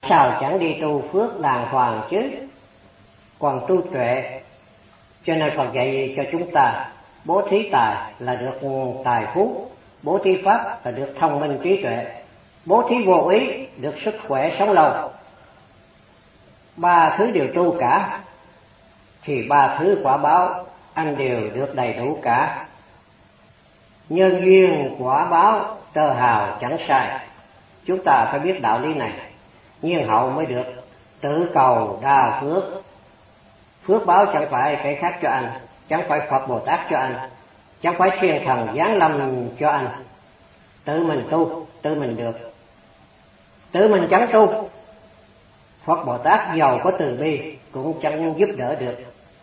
Sao chẳng đi tu phước đàng hoàng chứ, còn tu tuệ. Cho nên Phật dạy cho chúng ta bố thí tài là được tài phú, bố thí pháp là được thông minh trí tuệ, bố thí vô ý được sức khỏe sống lâu. Ba thứ đều tu cả thì ba thứ quả báo anh đều được đầy đủ cả. Nhân duyên quả báo tơ hào chẳng sai. Chúng ta phải biết đạo lý này, nhiên hậu mới được tự cầu đa phước. Phước báo chẳng phải kẻ khác cho anh, chẳng phải Phật Bồ Tát cho anh, chẳng phải thiên thần giáng lâm cho anh. Tự mình tu, tự mình được. Tự mình chẳng tu, Phật Bồ Tát giàu có từ bi cũng chẳng giúp đỡ được.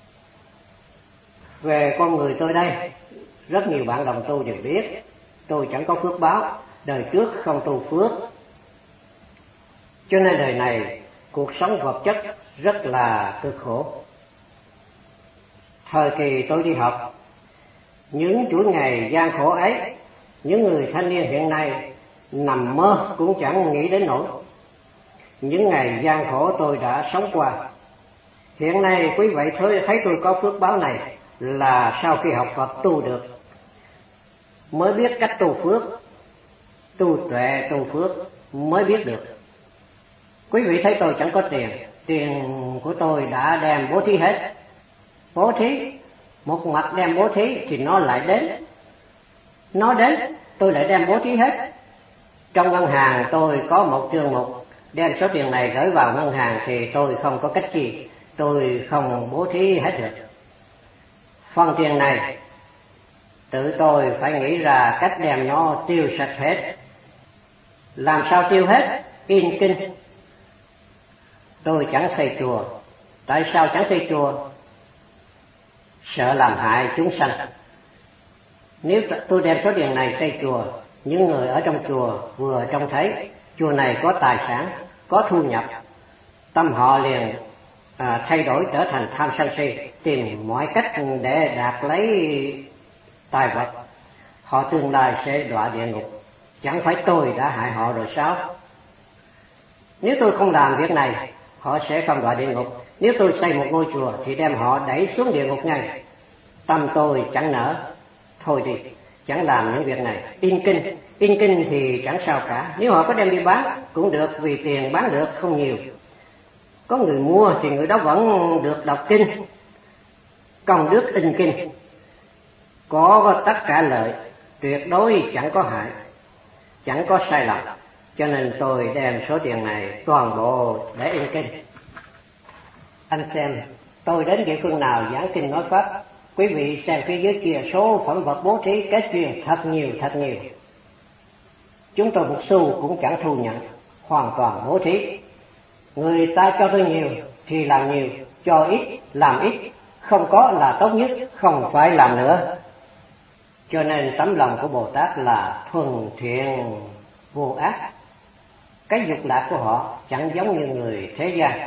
Về con người tôi đây, rất nhiều bạn đồng tu đều biết tôi chẳng có phước báo, đời trước không tu phước. Cho nên đời này cuộc sống vật chất rất là cực khổ. Thời kỳ tôi đi học, những chuỗi ngày gian khổ ấy, những người thanh niên hiện nay nằm mơ cũng chẳng nghĩ đến nỗi. Những ngày gian khổ tôi đã sống qua. Hiện nay quý vị thấy tôi có phước báo này là sau khi học Phật tu được, mới biết cách tu phước, tu tuệ tu phước mới biết được. Quý vị thấy tôi chẳng có tiền, tiền của tôi đã đem bố thí hết. Bố thí, một mặt đem bố thí thì nó lại đến. Nó đến, tôi lại đem bố thí hết. Trong ngân hàng tôi có một chương mục, đem số tiền này gửi vào ngân hàng thì tôi không có cách chi, tôi không bố thí hết được. Phần tiền này tự tôi phải nghĩ ra cách đem nó tiêu sạch hết. Làm sao tiêu hết? In kinh. Tôi chẳng xây chùa. Tại sao chẳng xây chùa? Sợ làm hại chúng sanh. Nếu tôi đem số tiền này xây chùa, những người ở trong chùa vừa trông thấy chùa này có tài sản, có thu nhập, tâm họ liền thay đổi trở thành tham sân si, tìm mọi cách để đạt lấy tài vật. Họ tương lai sẽ đọa địa ngục. Chẳng phải tôi đã hại họ rồi sao? Nếu tôi không làm việc này, họ sẽ không đọa địa ngục. Nếu tôi xây một ngôi chùa thì đem họ đẩy xuống địa ngục ngay. Tâm tôi chẳng nỡ. Thôi đi, chẳng làm những việc này. In kinh thì chẳng sao cả. Nếu họ có đem đi bán cũng được, vì tiền bán được không nhiều. Có người mua thì người đó vẫn được đọc kinh. Công đức in kinh có tất cả lợi, tuyệt đối chẳng có hại, chẳng có sai lầm. Cho nên tôi đem số tiền này toàn bộ để in kinh. Anh xem, tôi đến địa phương nào giảng kinh nói pháp, quý vị xem phía dưới kia số phẩm vật bố thí kết duyên thật nhiều thật nhiều. Chúng tôi một xu cũng chẳng thu nhận, hoàn toàn bố thí. Người ta cho tôi nhiều thì làm nhiều, cho ít làm ít, không có là tốt nhất, không phải làm nữa. Cho nên tấm lòng của Bồ Tát là thuần thiện vô ác. Cái dục lạc của họ chẳng giống như người thế gian.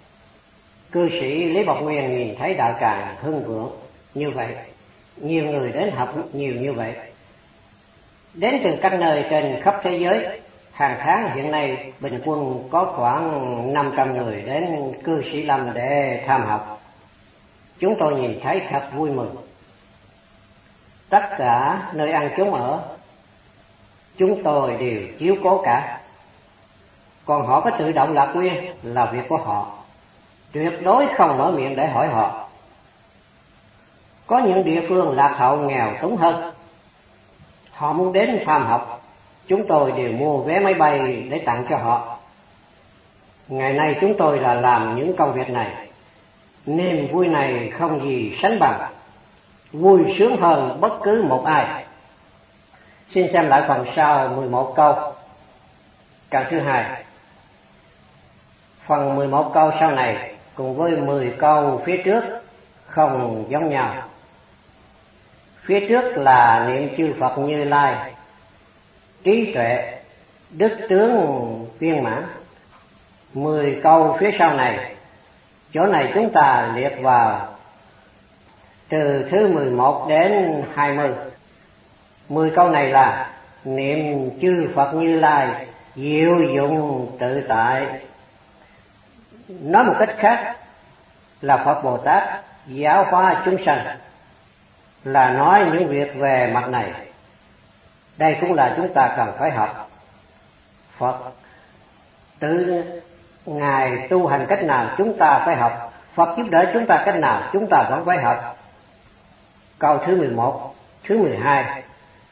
Cư sĩ Lý Bộc Nguyên nhìn thấy đạo tràng hưng vượng như vậy, nhiều người đến học nhiều như vậy, đến từ các nơi trên khắp thế giới. Hàng tháng hiện nay bình quân có khoảng 500 người đến cư sĩ Lâm để tham học. Chúng tôi nhìn thấy thật vui mừng. Tất cả nơi ăn chốn ở chúng tôi đều chiếu cố cả. Còn họ có tự động lạc nguyên là việc của họ, tuyệt đối không mở miệng để hỏi họ. Có những địa phương lạc hậu nghèo túng hơn, họ muốn đến tham học, chúng tôi đều mua vé máy bay để tặng cho họ. Ngày nay chúng tôi là làm những công việc này, niềm vui này không gì sánh bằng, vui sướng hơn bất cứ một ai. Xin xem lại phần sau 11 câu. Trang thứ 2. Phần 11 câu sau này cùng với 10 câu phía trước không giống nhau. Phía trước là niệm chư Phật Như Lai, trí tuệ, đức tướng viên mãn. 10 câu phía sau này, chỗ này chúng ta liệt vào từ thứ 11 đến 20. 10 câu này là niệm chư Phật Như Lai, diệu dụng tự tại, Nói một cách khác là Phật Bồ Tát giáo hóa chúng sanh, là nói những việc về mặt này. Đây cũng là chúng ta cần phải học. Phật tự Ngài tu hành cách nào chúng ta phải học, Phật giúp đỡ chúng ta cách nào chúng ta vẫn phải học. Câu thứ 11, thứ 12: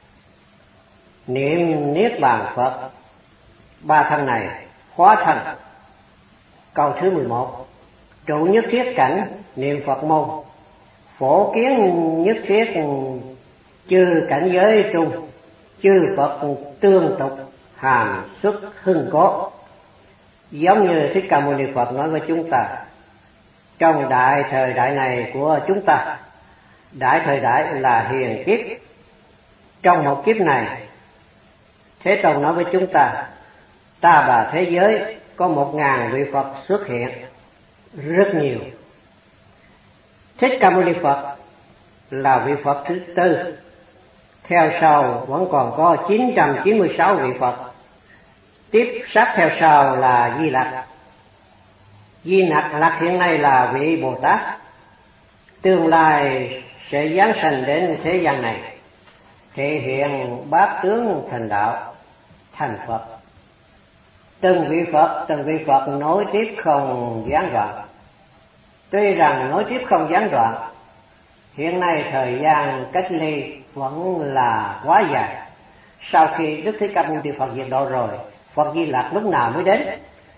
niệm Niết Bàn Phật, ba thân này hóa thành. Câu thứ 11: trụ nhất thiết cảnh niệm Phật môn, phổ kiến nhất thiết chư cảnh giới trung, chư Phật tương tục hàm xuất hưng cố. Giống như Thích Ca Mâu Ni Phật nói với chúng ta, trong đại thời đại này của chúng ta, đại thời đại là hiền kiếp, trong một kiếp này Thế Tôn nói với chúng ta, ta bà thế giới có 1000 vị Phật xuất hiện, rất nhiều. Thích Ca Mâu Ni Phật là vị Phật thứ tư, theo sau vẫn còn có 996 vị Phật. Tiếp sát theo sau là Di Lặc. Di Lặc hiện nay là vị Bồ Tát, tương lai sẽ giáng sanh đến thế gian này, thể hiện bát tướng thành đạo, thành Phật. Từng vị Phật nối tiếp không gián đoạn. Tuy rằng nối tiếp không gián đoạn, hiện nay thời gian cách ly vẫn là quá dài. Sau khi Đức Thích Ca Mâu Ni Phật diệt độ rồi, Phật Di Lặc lúc nào mới đến?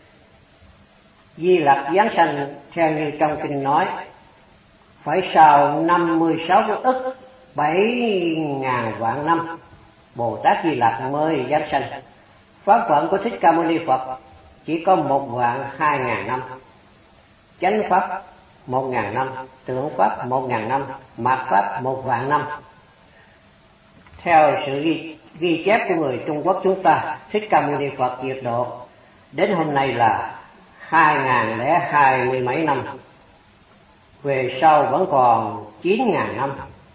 Di Lặc giáng sanh theo như trong kinh nói, phải sau 56 ức 7.000 vạn năm Bồ Tát Di Lặc mới giáng sanh. Pháp phận của Thích Ca Mâu Ni Phật chỉ có 1.200.000 năm, chánh pháp 1.000 năm, tượng pháp 1.000 năm, mạt pháp 1.000 năm. Theo sự ghi chép của người Trung Quốc chúng ta, Thích Ca Mâu Ni Phật diệt độ đến hôm nay là 2020 mấy năm, về sau vẫn còn 9.000 năm.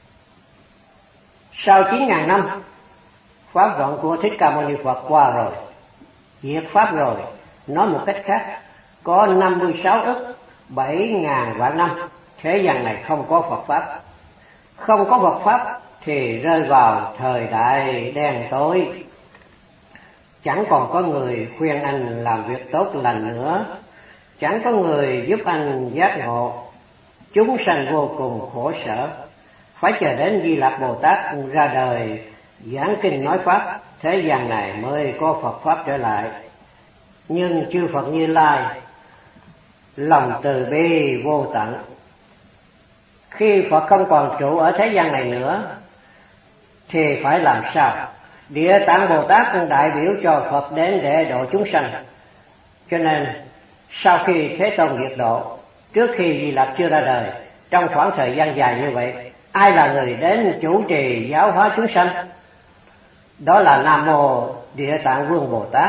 Sau 9.000 năm, pháp vận của Thích Ca Mâu Ni Phật qua rồi, diệt pháp rồi. Nói một cách khác, có 56 ức 7.000 vạn năm thế gian này không có Phật pháp. Không có Phật pháp thì rơi vào thời đại đen tối, chẳng còn có người khuyên anh làm việc tốt lành nữa, chẳng có người giúp anh giác ngộ, chúng sanh vô cùng khổ sở. Phải chờ đến Di Lặc Bồ Tát ra đời giảng kinh nói pháp, thế gian này mới có Phật pháp trở lại. Nhưng chư Phật Như Lai lòng từ bi vô tận, khi Phật không còn trụ ở thế gian này nữa thì phải làm sao? Địa Tạng Bồ Tát đại biểu cho Phật đến để độ chúng sanh. Cho nên sau khi Thế Tôn diệt độ, trước khi Di Lặc chưa ra đời, trong khoảng thời gian dài như vậy, ai là người đến chủ trì giáo hóa chúng sanh? Đó là Nam Mô Địa Tạng Vương Bồ Tát.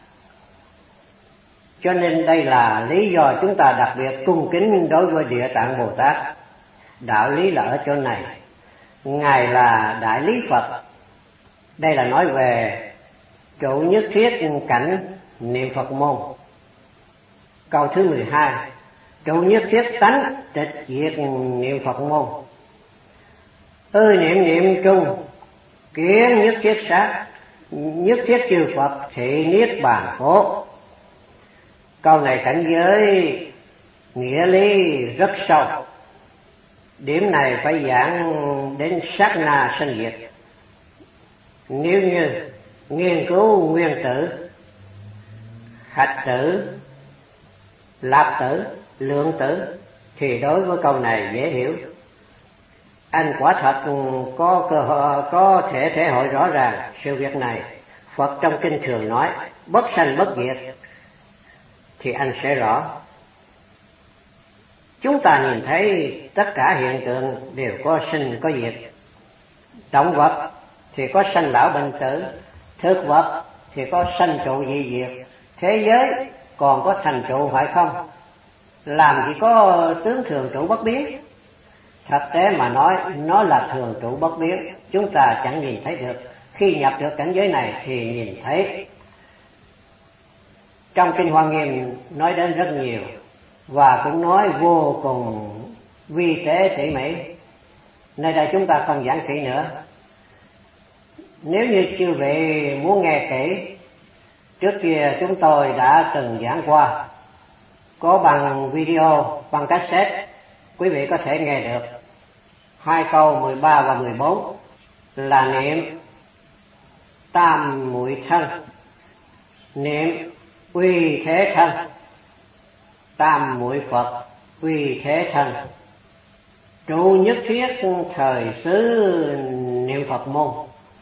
Cho nên đây là lý do chúng ta đặc biệt cung kính đối với Địa Tạng Bồ Tát. Đạo lý là ở chỗ này. Ngài là Đại Lý Phật. Đây là nói về trụ nhất thiết cảnh niệm Phật môn. Câu thứ 12: trụ nhất thiết tánh tịch diệt niệm Phật môn. Niệm niệm trung kiến nhất thiết sát, nhất thiết chư Phật thị niết bàn cố. Câu này cảnh giới nghĩa lý rất sâu. Điểm này phải giảng đến sát na sanh diệt. Nếu như nghiên cứu nguyên tử, hạch tử, lạp tử, lượng tử thì đối với câu này dễ hiểu. Anh quả thật có thể hội rõ ràng sự việc này. Phật trong kinh thường nói bất sanh bất diệt, thì anh sẽ rõ. Chúng ta nhìn thấy tất cả hiện tượng đều có sinh có diệt. Động vật thì có sanh lão bệnh tử, thực vật thì có sanh trụ dị diệt. Thế giới còn có thành trụ phải không? Làm gì có tướng thường trụ bất biến. Thực tế mà nói, nó là thường trụ bất biến, chúng ta chẳng nhìn thấy được. Khi nhập được cảnh giới này thì nhìn thấy. Trong Kinh Hoa Nghiêm nói đến rất nhiều. và cũng nói vô cùng vi tế tỉ mỉ. Nơi đây chúng ta không giảng kỹ nữa. Nếu như chư vị muốn nghe kỹ, trước kia chúng tôi đã từng giảng qua, có bằng video, bằng cassette, quý vị có thể nghe được. 2 câu 13 và 14 là niệm tam muội thân, niệm uy thế thân, tam muội Phật uy thế thân, trụ nhất thiết thời xứ niệm Phật môn,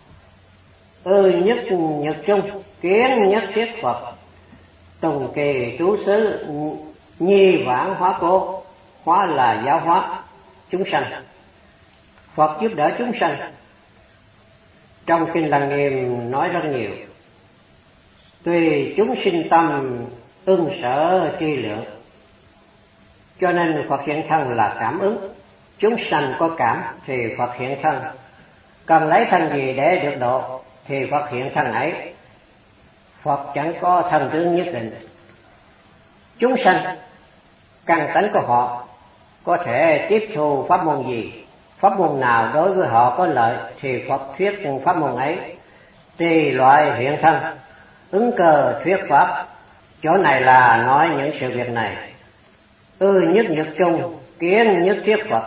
nhất nhật chung kiến nhất thiết Phật, tùng kỳ trú xứ nhi vãng hóa cố, hóa là giáo hóa chúng sanh, Phật giúp đỡ chúng sanh. Trong kinh Lăng Nghiêm nói rất nhiều, tùy chúng sinh tâm ưng sở tri lượng, cho nên Phật hiện thân là cảm ứng. Chúng sanh có cảm thì Phật hiện thân, cần lấy thân gì để được độ thì Phật hiện thân ấy. Phật chẳng có thân tướng nhất định. Chúng sanh căn tánh của họ có thể tiếp thu pháp môn gì, pháp môn nào đối với họ có lợi thì Phật thuyết pháp môn ấy, tùy loại hiện thân, ứng cơ thuyết pháp. Chỗ này là nói những sự việc này. Nhất nhật chung kiến nhất thiết Phật.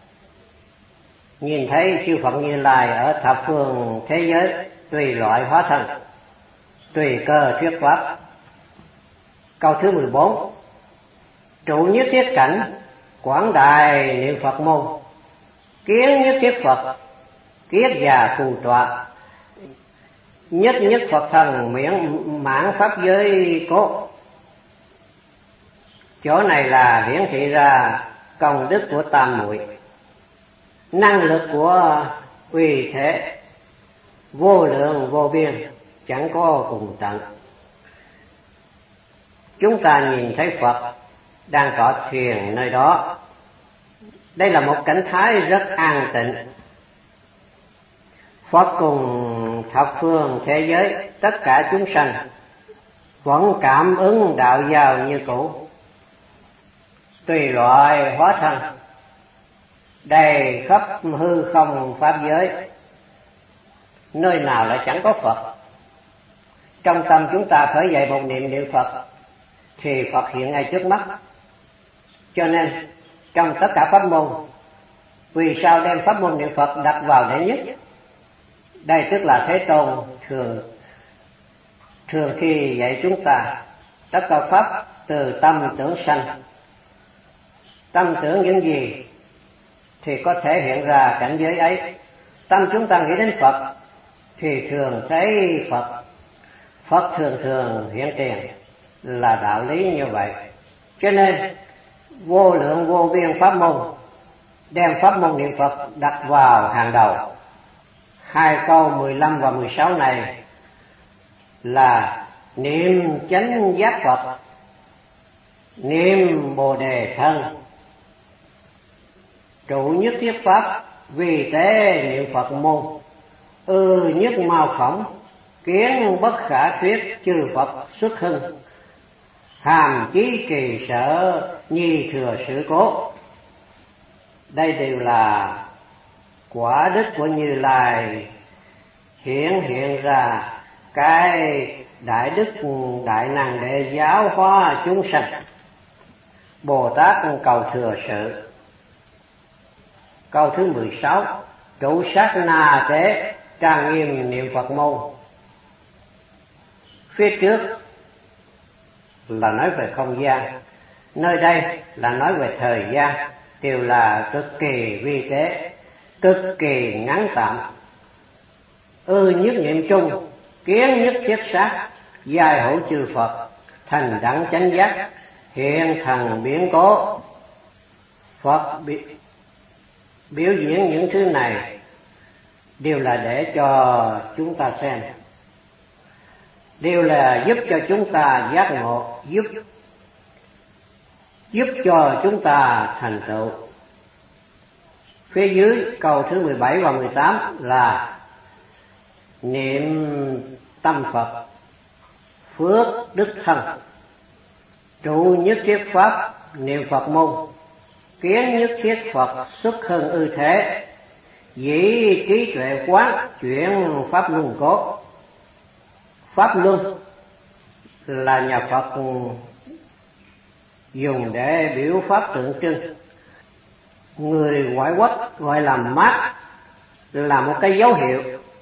Nhìn thấy chư Phật Như Lai ở thập phương thế giới, tùy loại hóa thân, tùy cơ thuyết pháp. Câu thứ 14, trụ nhất thiết cảnh, quảng đại niệm Phật môn, kiến nhất thiết Phật, kiết già phù tọa, nhất nhất Phật thần miễn mãn pháp giới cố. Chỗ này là hiển thị ra công đức của tam muội, năng lực của uy thế vô lượng vô biên, chẳng có cùng tận. Chúng ta nhìn thấy Phật đang tọa thiền nơi đó. Đây là một cảnh thái rất an tịnh. Phật cùng thập phương thế giới, tất cả chúng sanh vẫn cảm ứng đạo giao như cũ, tùy loại hóa thân, đầy khắp hư không pháp giới. Nơi nào lại chẳng có Phật? Trong tâm chúng ta khởi dậy một niệm Phật thì Phật hiện ngay trước mắt. Cho nên trong tất cả pháp môn, vì sao đem pháp môn niệm Phật đặt vào đệ nhất? Đây tức là Thế Tôn thường khi dạy chúng ta, tất cả pháp từ tâm tưởng sanh. Tâm tưởng những gì thì có thể hiện ra cảnh giới ấy. Tâm chúng ta nghĩ đến Phật thì thường thấy Phật. Phật thường thường hiện tiền, là đạo lý như vậy. Cho nên vô lượng vô biên pháp môn, đem pháp môn niệm Phật đặt vào hàng đầu. 2 câu 15 và 16 này là niệm chánh giác Phật, niệm Bồ Đề thân, trụ nhất thiết pháp, vì tế niệm Phật môn, nhất mao khổng, kiến bất khả thuyết, chư Phật xuất hưng, hàm chí kỳ sở, nhi thừa sự cố. Đây đều là quả đức của Như Lai hiện ra cái đại đức đại năng để giáo hóa chúng sanh. Bồ Tát cầu thừa sự. Câu thứ 16, trụ sát na tế, trang nghiêm niệm Phật môn. Phía trước là nói về không gian, nơi đây là nói về thời gian, đều là cực kỳ vi tế, cực kỳ ngắn tạm. Nhất niệm chung, kiến nhất thiết sát, giai hữu chư Phật, thành đẳng chánh giác, hiện thần biến cố. Phật biểu diễn những thứ này đều là để cho chúng ta xem, đều là giúp cho chúng ta giác ngộ, giúp cho chúng ta thành tựu. Phía dưới câu thứ 17 và 18 là niệm tâm Phật, phước đức thân. trụ nhất thiết pháp niệm Phật môn, kiến nhất thiết Phật xuất hơn ư thế, dĩ trí tuệ quán chuyển pháp luân cốt. Pháp luân là nhà Phật dùng để biểu pháp tượng trưng. Người ngoại quốc gọi là mác, là một cái dấu hiệu,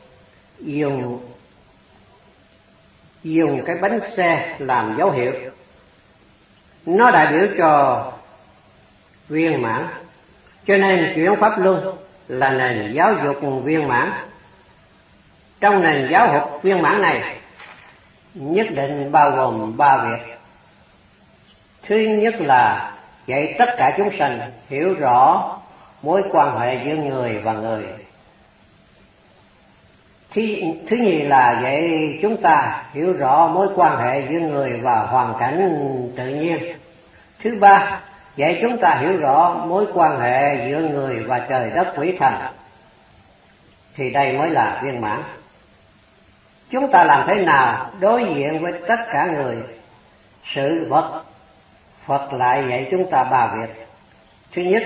dùng cái bánh xe làm dấu hiệu. Nó đại biểu cho viên mãn. Cho nên chuyển pháp luân là nền giáo dục viên mãn. Trong nền giáo dục viên mãn này nhất định bao gồm 3 việc. Thứ nhất là dạy tất cả chúng sanh hiểu rõ mối quan hệ giữa người và người. Thứ nhì là dạy chúng ta hiểu rõ mối quan hệ giữa người và hoàn cảnh tự nhiên. Thứ ba, dạy chúng ta hiểu rõ mối quan hệ giữa người và trời đất quỷ thần. Thì đây mới là viên mãn. Chúng ta làm thế nào đối diện với tất cả người, sự vật? Phật lại dạy chúng ta 3 việc. Thứ nhất,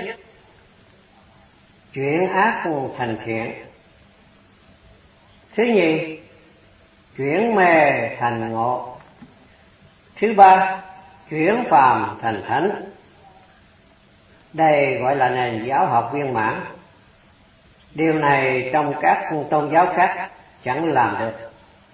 chuyển ác thành thiện. Thứ nhì, chuyển mê thành ngộ. Thứ ba, chuyển phàm thành thánh. Đây gọi là nền giáo học viên mãn. Điều này trong các tôn giáo khác chẳng làm được.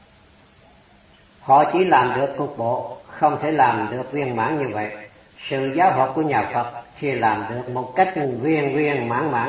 Họ chỉ làm được cục bộ, không thể làm được viên mãn như vậy. Sự giáo học của nhà Phật thì làm được một cách viên mãn.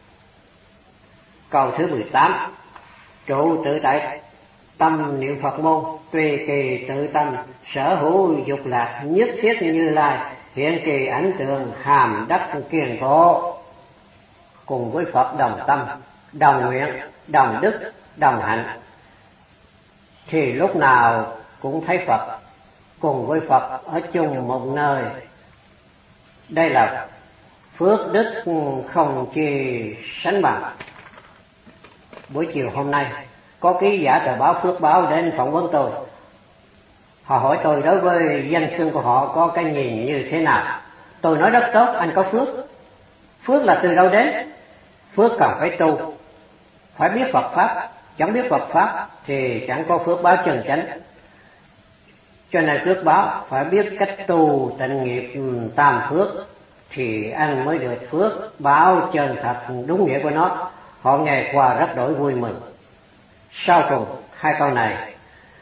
Câu thứ 18. Trụ tự tại tâm niệm Phật môn, tùy kỳ tự tâm, sở hữu dục lạc, nhất thiết Như Lai, hiện kỳ ảnh tượng, hàm đắc kiên cố. Cùng với Phật đồng tâm, đồng nguyện, đồng đức, đồng hạnh, thì lúc nào cũng thấy Phật, cùng với Phật ở chung một nơi. Đây là phước đức không chi sánh bằng. Buổi chiều hôm nay có ký giả tờ báo Phước Báo đến phỏng vấn tôi. Họ hỏi tôi đối với danh xưng của họ có cái nhìn như thế nào. Tôi nói rất tốt, anh có phước. Phước là từ đâu đến? Phước cần phải tu, phải biết Phật Pháp. Chẳng biết Phật Pháp thì chẳng có phước báo chân chánh. Cho nên phước báo phải biết cách tu tịnh nghiệp tam phước, thì anh mới được phước báo chân thật đúng nghĩa của nó. Họ nghe qua rất đổi vui mừng. Sau cùng 2 câu này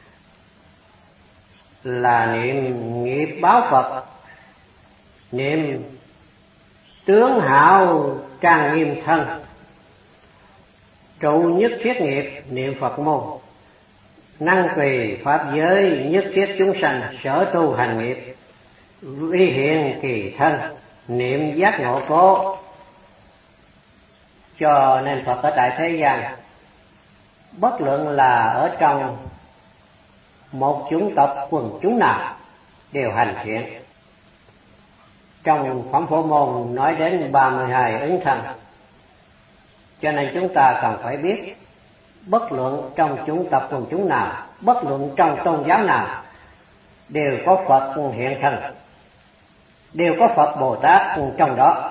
là niệm nghiệp báo Phật, niệm tướng hảo trang nghiêm thân, trụ nhất thiết nghiệp niệm Phật môn, năng tùy pháp giới nhất thiết chúng sanh, sở tu hành nghiệp, vi hiện kỳ thân, niệm giác ngộ cố. Cho nên Phật ở tại thế gian, bất luận là ở trong một chủng tộc quần chúng nào, đều hành thiện. Trong Phẩm Phổ Môn nói đến 32 ứng thân. Cho nên chúng ta cần phải biết, bất luận trong chủng tộc quần chúng nào, bất luận trong tôn giáo nào, đều có Phật hiện thân, đều có Phật Bồ Tát trong đó.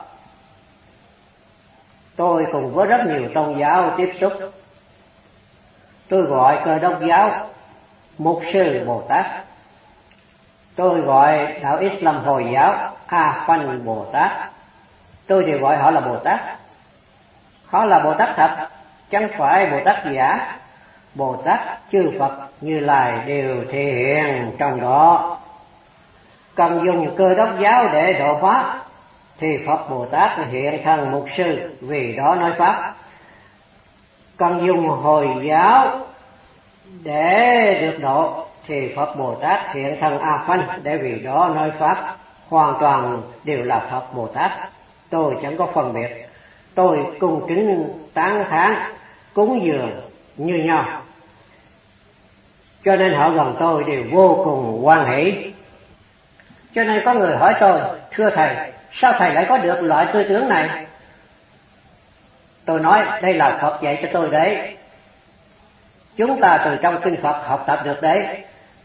Tôi cùng với rất nhiều tôn giáo tiếp xúc. Tôi gọi Cơ Đốc giáo Mục sư Bồ Tát. Tôi gọi đạo Islam Hồi giáo A Phanh Bồ Tát. Tôi đều gọi họ là Bồ Tát. Họ là Bồ Tát thật, chẳng phải Bồ Tát giả. Bồ Tát, chư Phật, Như Lai đều thể hiện trong đó. Cần dùng Cơ Đốc giáo để độ pháp, thì Phật Bồ Tát hiện thân mục sư, vì đó nói pháp. Cần dùng Hồi giáo để được độ, thì Phật Bồ Tát hiện thân A Phanh, để vì đó nói pháp. Hoàn toàn đều là Phật Bồ Tát. Tôi chẳng có phân biệt. Tôi cung kính tán thán cúng dường như nhau. Cho nên họ gần tôi đều vô cùng hoan hỷ. Cho nên có người hỏi tôi, thưa thầy, sao thầy lại có được loại tư tưởng này? Tôi nói đây là Phật dạy cho tôi đấy. Chúng ta từ trong kinh Phật học tập được đấy.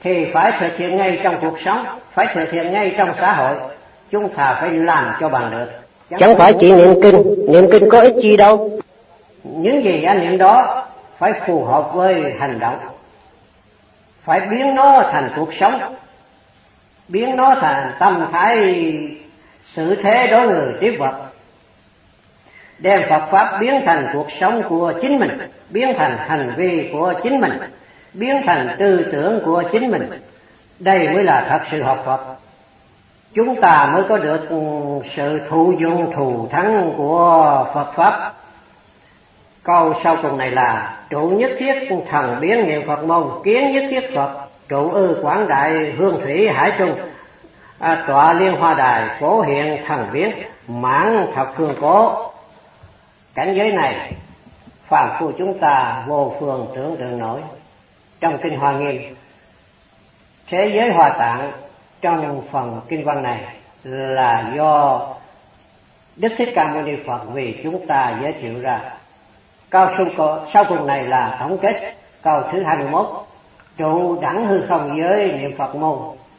thì phải thực hiện ngay trong cuộc sống, phải thực hiện ngay trong xã hội. Chúng ta phải làm cho bằng được. Chẳng phải chỉ niệm kinh có ích gì đâu. Những gì anh niệm đó phải phù hợp với hành động, phải biến nó thành cuộc sống, biến nó thành tâm thái sự thế đối người tiếp vật, đem Phật pháp biến thành cuộc sống của chính mình, biến thành hành vi của chính mình, biến thành tư tưởng của chính mình. Đây mới là thật sự học Phật. Chúng ta mới có được sự thụ dụng thù thắng của Phật pháp. Câu sau cùng này là: trụ nhất thiết thần biến niệm Phật môn, kiến nhất thiết Phật, trụ ư quảng đại hương thủy hải trung, tọa liên hoa đài, phổ hiện thần biến, mãn thập phương cố. Cảnh giới này phàm phu chúng ta vô phương tưởng tượng nổi. Trong kinh Hoa Nghiêm, thế giới Hoa Tạng trong phần kinh văn này là do Đức Thích Ca Mâu Ni Phật vì chúng ta giới thiệu ra. Câu sau cùng này là tổng kết câu thứ 21: trụ đẳng hư không giới niệm Phật môn,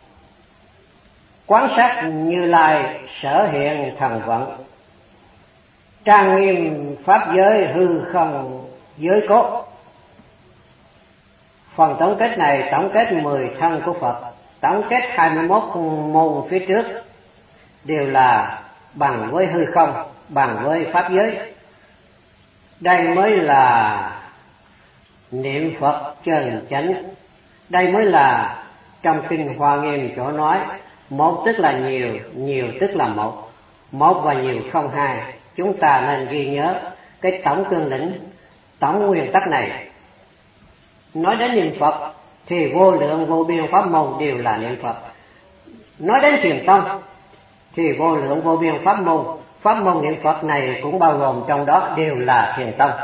quán sát Như Lai sở hiện thần vận, trang nghiêm pháp giới hư không giới cốt. Phần tổng kết này tổng kết 10 thân của Phật, tổng kết 21 môn phía trước đều là bằng với hư không, bằng với pháp giới. Đây mới là niệm Phật chân chánh. Đây mới là trong kinh Hoa Nghiêm chỗ nói một tức là nhiều, nhiều tức là một, một và nhiều không hai. Chúng ta nên ghi nhớ cái tổng cương lĩnh, tổng nguyên tắc này. Nói đến niệm Phật thì vô lượng vô biên pháp môn đều là niệm Phật. Nói đến thiền tông thì vô lượng vô biên pháp môn niệm Phật này cũng bao gồm trong đó đều là thiền tông.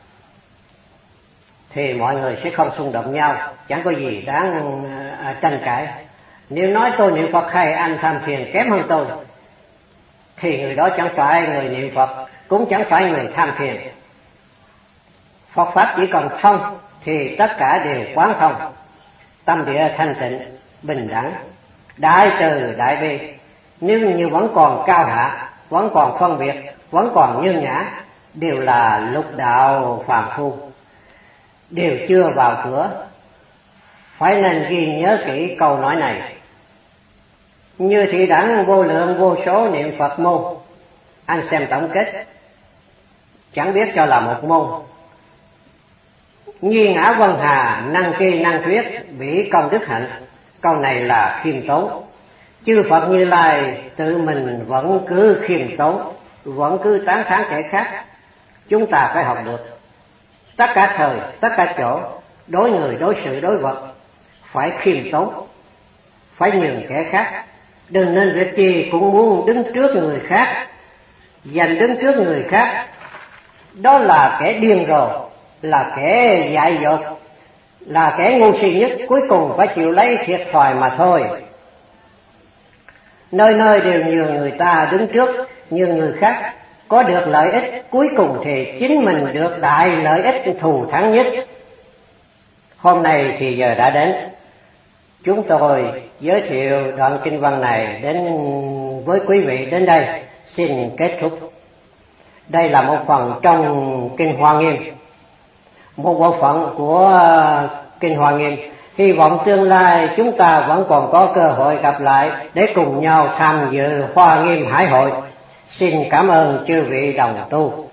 Thì mọi người sẽ không xung đột nhau, chẳng có gì đáng tranh cãi. Nếu nói tôi niệm Phật hay anh tham thiền kém hơn tôi, thì người đó chẳng phải người niệm Phật, cũng chẳng phải người tham thiền. Phật pháp chỉ còn thông thì tất cả đều quán thông. Tâm địa thanh tịnh, bình đẳng, đại từ đại bi. Nếu như vẫn còn cao hạ, vẫn còn phân biệt, vẫn còn nhân ngã, đều là lục đạo phàm phu, đều chưa vào cửa. Phải nên ghi nhớ kỹ câu nói này. Như thị đẳng vô lượng vô số niệm Phật môn, anh xem tổng kết chẳng biết cho là một môn. Nhi ngã vân hà, năng kỳ năng thuyết, bỉ công đức hạnh. Câu này là khiêm tốn. Chư Phật Như Lai tự mình vẫn cứ khiêm tốn, vẫn cứ tán thán kẻ khác. Chúng ta phải học được. Tất cả thời, tất cả chỗ, đối người, đối sự, đối vật, phải khiêm tốn, phải nhường kẻ khác. Đừng nên việc gì cũng muốn đứng trước người khác, giành đứng trước người khác. Đó là kẻ điên rồ, là kẻ dại dột, là kẻ ngu si nhất, cuối cùng phải chịu lấy thiệt thòi mà thôi. Nơi nơi đều nhường người ta đứng trước, nhường người khác có được lợi ích, cuối cùng thì chính mình được đại lợi ích thù thắng nhất. Hôm nay thì giờ đã đến, chúng tôi giới thiệu đoạn kinh văn này đến với quý vị đến đây xin kết thúc. Đây là một phần trong kinh Hoa Nghiêm, một bộ phận của kinh Hoa Nghiêm. Hy vọng tương lai chúng ta vẫn còn có cơ hội gặp lại để cùng nhau tham dự Hoa Nghiêm Hải hội. Xin cảm ơn chư vị đồng tu.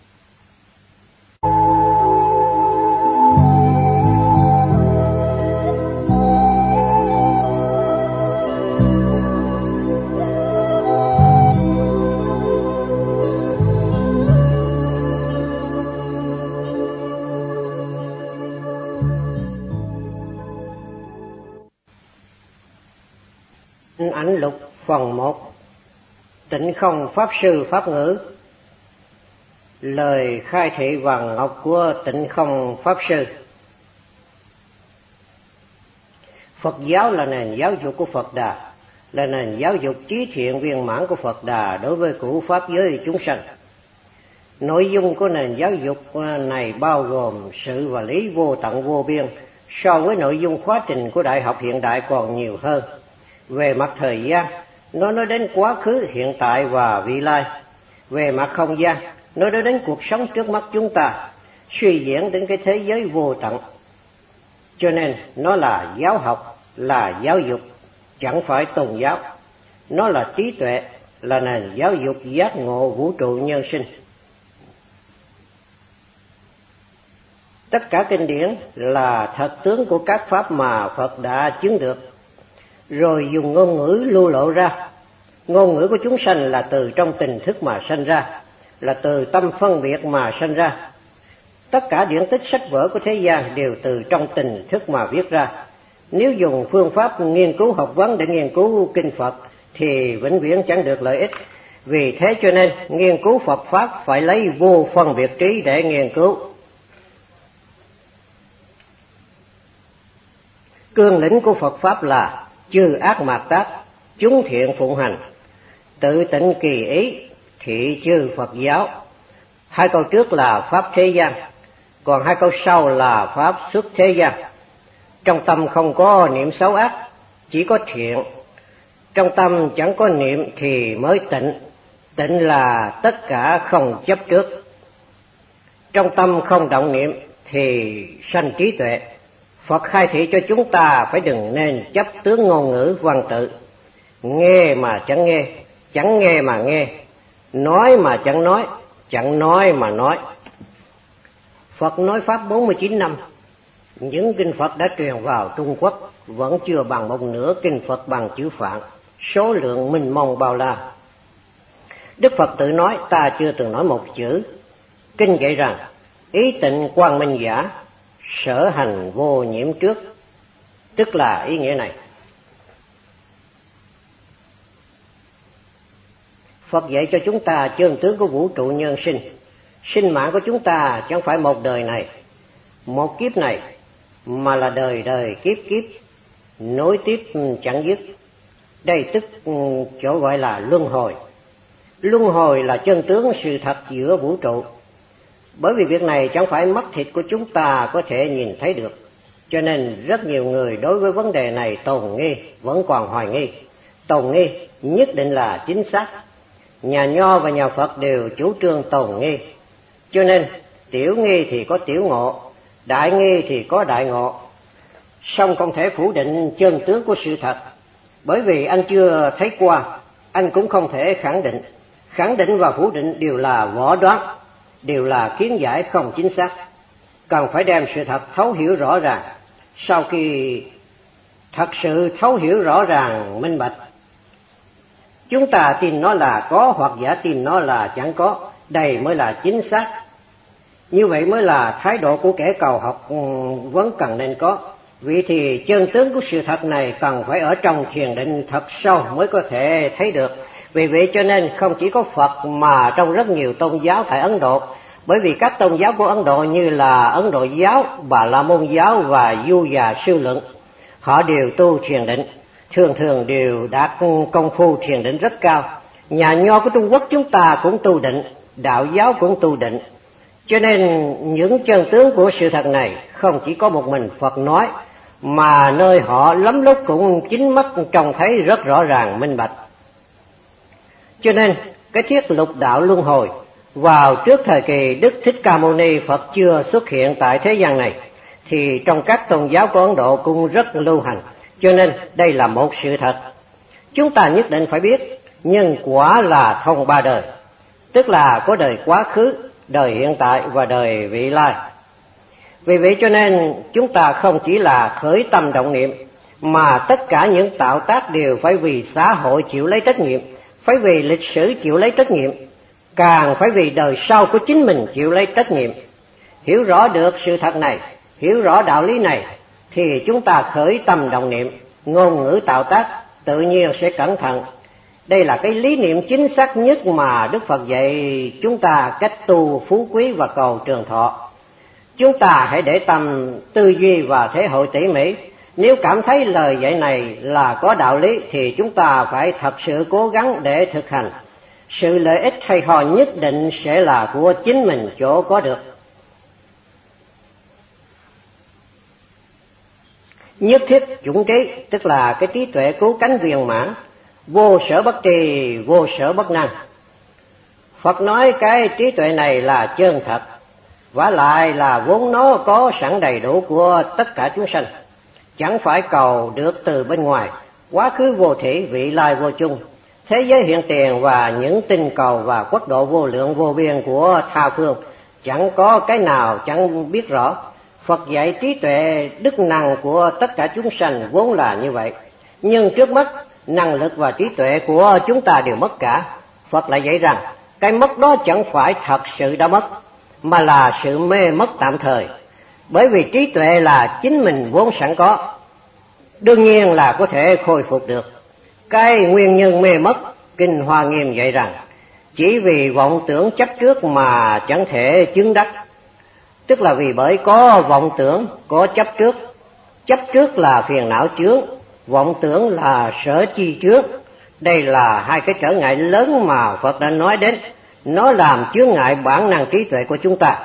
Ảnh lục phần 1. Tịnh không pháp sư pháp ngữ. Lời khai thị vàng ngọc của Tịnh không pháp sư. Phật giáo là nền giáo dục của Phật Đà, là nền giáo dục trí thiện viên mãn của Phật Đà đối với cửu pháp giới chúng sanh. Nội dung của nền giáo dục này bao gồm sự và lý vô tận vô biên, so với nội dung khóa trình của đại học hiện đại còn nhiều hơn. Về mặt thời gian, nó nói đến quá khứ, hiện tại và vị lai. Về mặt không gian, nó nói đến cuộc sống trước mắt chúng ta, suy diễn đến cái thế giới vô tận. Cho nên nó là giáo học, là giáo dục, chẳng phải tôn giáo. Nó là trí tuệ, là nền giáo dục giác ngộ vũ trụ nhân sinh. Tất cả kinh điển là thật tướng của các pháp mà Phật đã chứng được, rồi dùng ngôn ngữ lưu lộ ra. Ngôn ngữ của chúng sanh là từ trong tình thức mà sanh ra, là từ tâm phân biệt mà sanh ra. Tất cả điển tích sách vở của thế gian đều từ trong tình thức mà viết ra. Nếu dùng phương pháp nghiên cứu học vấn để nghiên cứu kinh Phật thì vĩnh viễn chẳng được lợi ích. Vì thế cho nên nghiên cứu Phật Pháp phải lấy vô phân biệt trí để nghiên cứu. Cương lĩnh của Phật Pháp là chư ác mạt tác, chúng thiện phụng hành, tự tịnh kỳ ý, thị chư Phật giáo. Hai câu trước là pháp thế gian, còn hai câu sau là pháp xuất thế gian. Trong tâm không có niệm xấu ác, chỉ có thiện. Trong tâm chẳng có niệm thì mới tịnh. Tịnh là tất cả không chấp trước. Trong tâm không động niệm thì sanh trí tuệ. Phật khai thị cho chúng ta phải đừng nên chấp tướng ngôn ngữ văn tự. Nghe mà chẳng nghe, chẳng nghe mà nghe, nói mà chẳng nói, chẳng nói mà nói. Phật nói Pháp 49 năm, những kinh Phật đã truyền vào Trung Quốc vẫn chưa bằng một nửa kinh Phật bằng chữ Phạn, số lượng mênh mông bao la. Đức Phật tự nói ta chưa từng nói một chữ. Kinh dạy rằng ý tịnh quang minh giả, sở hành vô nhiễm trước, tức là ý nghĩa này. Phật dạy cho chúng ta chân tướng của vũ trụ nhân sinh. Sinh mạng của chúng ta chẳng phải một đời này, một kiếp này, mà là đời đời kiếp kiếp, nối tiếp chẳng dứt. Đây tức chỗ gọi là luân hồi. Luân hồi là chân tướng sự thật giữa vũ trụ. Bởi vì việc này chẳng phải mắt thịt của chúng ta có thể nhìn thấy được, cho nên rất nhiều người đối với vấn đề này tồn nghi, vẫn còn hoài nghi. Tồn nghi nhất định là chính xác. Nhà Nho và nhà Phật đều chủ trương tồn nghi. Cho nên tiểu nghi thì có tiểu ngộ, đại nghi thì có đại ngộ. Song không thể phủ định chân tướng của sự thật, bởi vì anh chưa thấy qua, anh cũng không thể khẳng định. Khẳng định và phủ định đều là võ đoán, đều là kiến giải không chính xác. Cần phải đem sự thật thấu hiểu rõ ràng. Sau khi thật sự thấu hiểu rõ ràng minh bạch, chúng ta tin nó là có hoặc giả tin nó là chẳng có, đây mới là chính xác. Như vậy mới là thái độ của kẻ cầu học vẫn cần nên có. Vì thì chân tướng của sự thật này cần phải ở trong thiền định thật sâu mới có thể thấy được. Vì vậy cho nên không chỉ có Phật mà trong rất nhiều tôn giáo tại Ấn Độ, bởi vì các tôn giáo của Ấn Độ như là Ấn Độ giáo, Bà La Môn giáo và Du Già Sư Luận, họ đều tu thiền định, thường thường đều đạt công phu thiền định rất cao. Nhà Nho của Trung Quốc chúng ta cũng tu định, đạo giáo cũng tu định. Cho nên những chân tướng của sự thật này không chỉ có một mình Phật nói, mà nơi họ lắm lúc cũng chính mắt trông thấy rất rõ ràng minh bạch. Cho nên cái thuyết lục đạo luân hồi vào trước thời kỳ Đức Thích Ca Mâu Ni Phật chưa xuất hiện tại thế gian này, thì trong các tôn giáo của Ấn Độ cũng rất lưu hành. Cho nên đây là một sự thật. Chúng ta nhất định phải biết nhân quả là thông ba đời, tức là có đời quá khứ, đời hiện tại và đời vị lai. Vì vậy cho nên chúng ta không chỉ là khởi tâm động niệm, mà tất cả những tạo tác đều phải vì xã hội chịu lấy trách nhiệm, phải vì lịch sử chịu lấy trách nhiệm, càng phải vì đời sau của chính mình chịu lấy trách nhiệm. Hiểu rõ được sự thật này, hiểu rõ đạo lý này, thì chúng ta khởi tâm động niệm, ngôn ngữ tạo tác tự nhiên sẽ cẩn thận. Đây là cái lý niệm chính xác nhất mà Đức Phật dạy chúng ta cách tu phú quý và cầu trường thọ. Chúng ta hãy để tâm tư duy và thể hội tỉ mỉ. Nếu cảm thấy lời dạy này là có đạo lý thì chúng ta phải thật sự cố gắng để thực hành. Sự lợi ích hay ho nhất định sẽ là của chính mình chỗ có được. Nhất thiết chủng trí, tức là cái trí tuệ cứu cánh viên mãn, vô sở bất trì, vô sở bất năng. Phật nói cái trí tuệ này là chân thật, vả lại là vốn nó có sẵn đầy đủ của tất cả chúng sanh, chẳng phải cầu được từ bên ngoài. Quá khứ vô thủy, vị lai vô chung, thế giới hiện tiền và những tinh cầu và quốc độ vô lượng vô biên của tha phương, chẳng có cái nào chẳng biết rõ. Phật dạy trí tuệ đức năng của tất cả chúng sanh vốn là như vậy, nhưng trước mắt năng lực và trí tuệ của chúng ta đều mất cả. Phật lại dạy rằng cái mất đó chẳng phải thật sự đã mất, mà là sự mê mất tạm thời, bởi vì trí tuệ là chính mình vốn sẵn có, đương nhiên là có thể khôi phục được. Cái nguyên nhân mê mất, Kinh Hoa Nghiêm dạy rằng chỉ vì vọng tưởng chấp trước mà chẳng thể chứng đắc, tức là vì bởi có vọng tưởng, có chấp trước. Chấp trước là phiền não chướng, vọng tưởng là sở chi chướng. Đây là hai cái trở ngại lớn mà Phật đã nói đến, nó làm chướng ngại bản năng trí tuệ của chúng ta.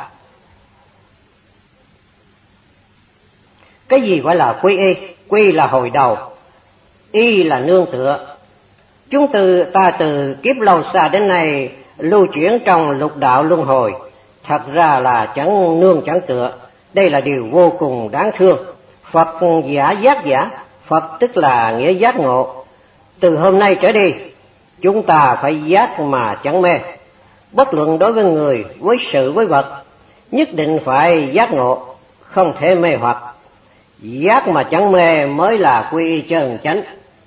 Cái gì gọi là quy y? Quy là hồi đầu, y là nương tựa. Chúng ta từ kiếp lâu xa đến nay lưu chuyển trong lục đạo luân hồi, thật ra là chẳng nương chẳng tựa. Đây là điều vô cùng đáng thương. Phật giả giác giả, Phật tức là nghĩa giác ngộ. Từ hôm nay trở đi, chúng ta phải giác mà chẳng mê. Bất luận đối với người, với sự, với vật, nhất định phải giác ngộ, không thể mê hoặc. Giác mà chẳng mê mới là quy y chân chánh.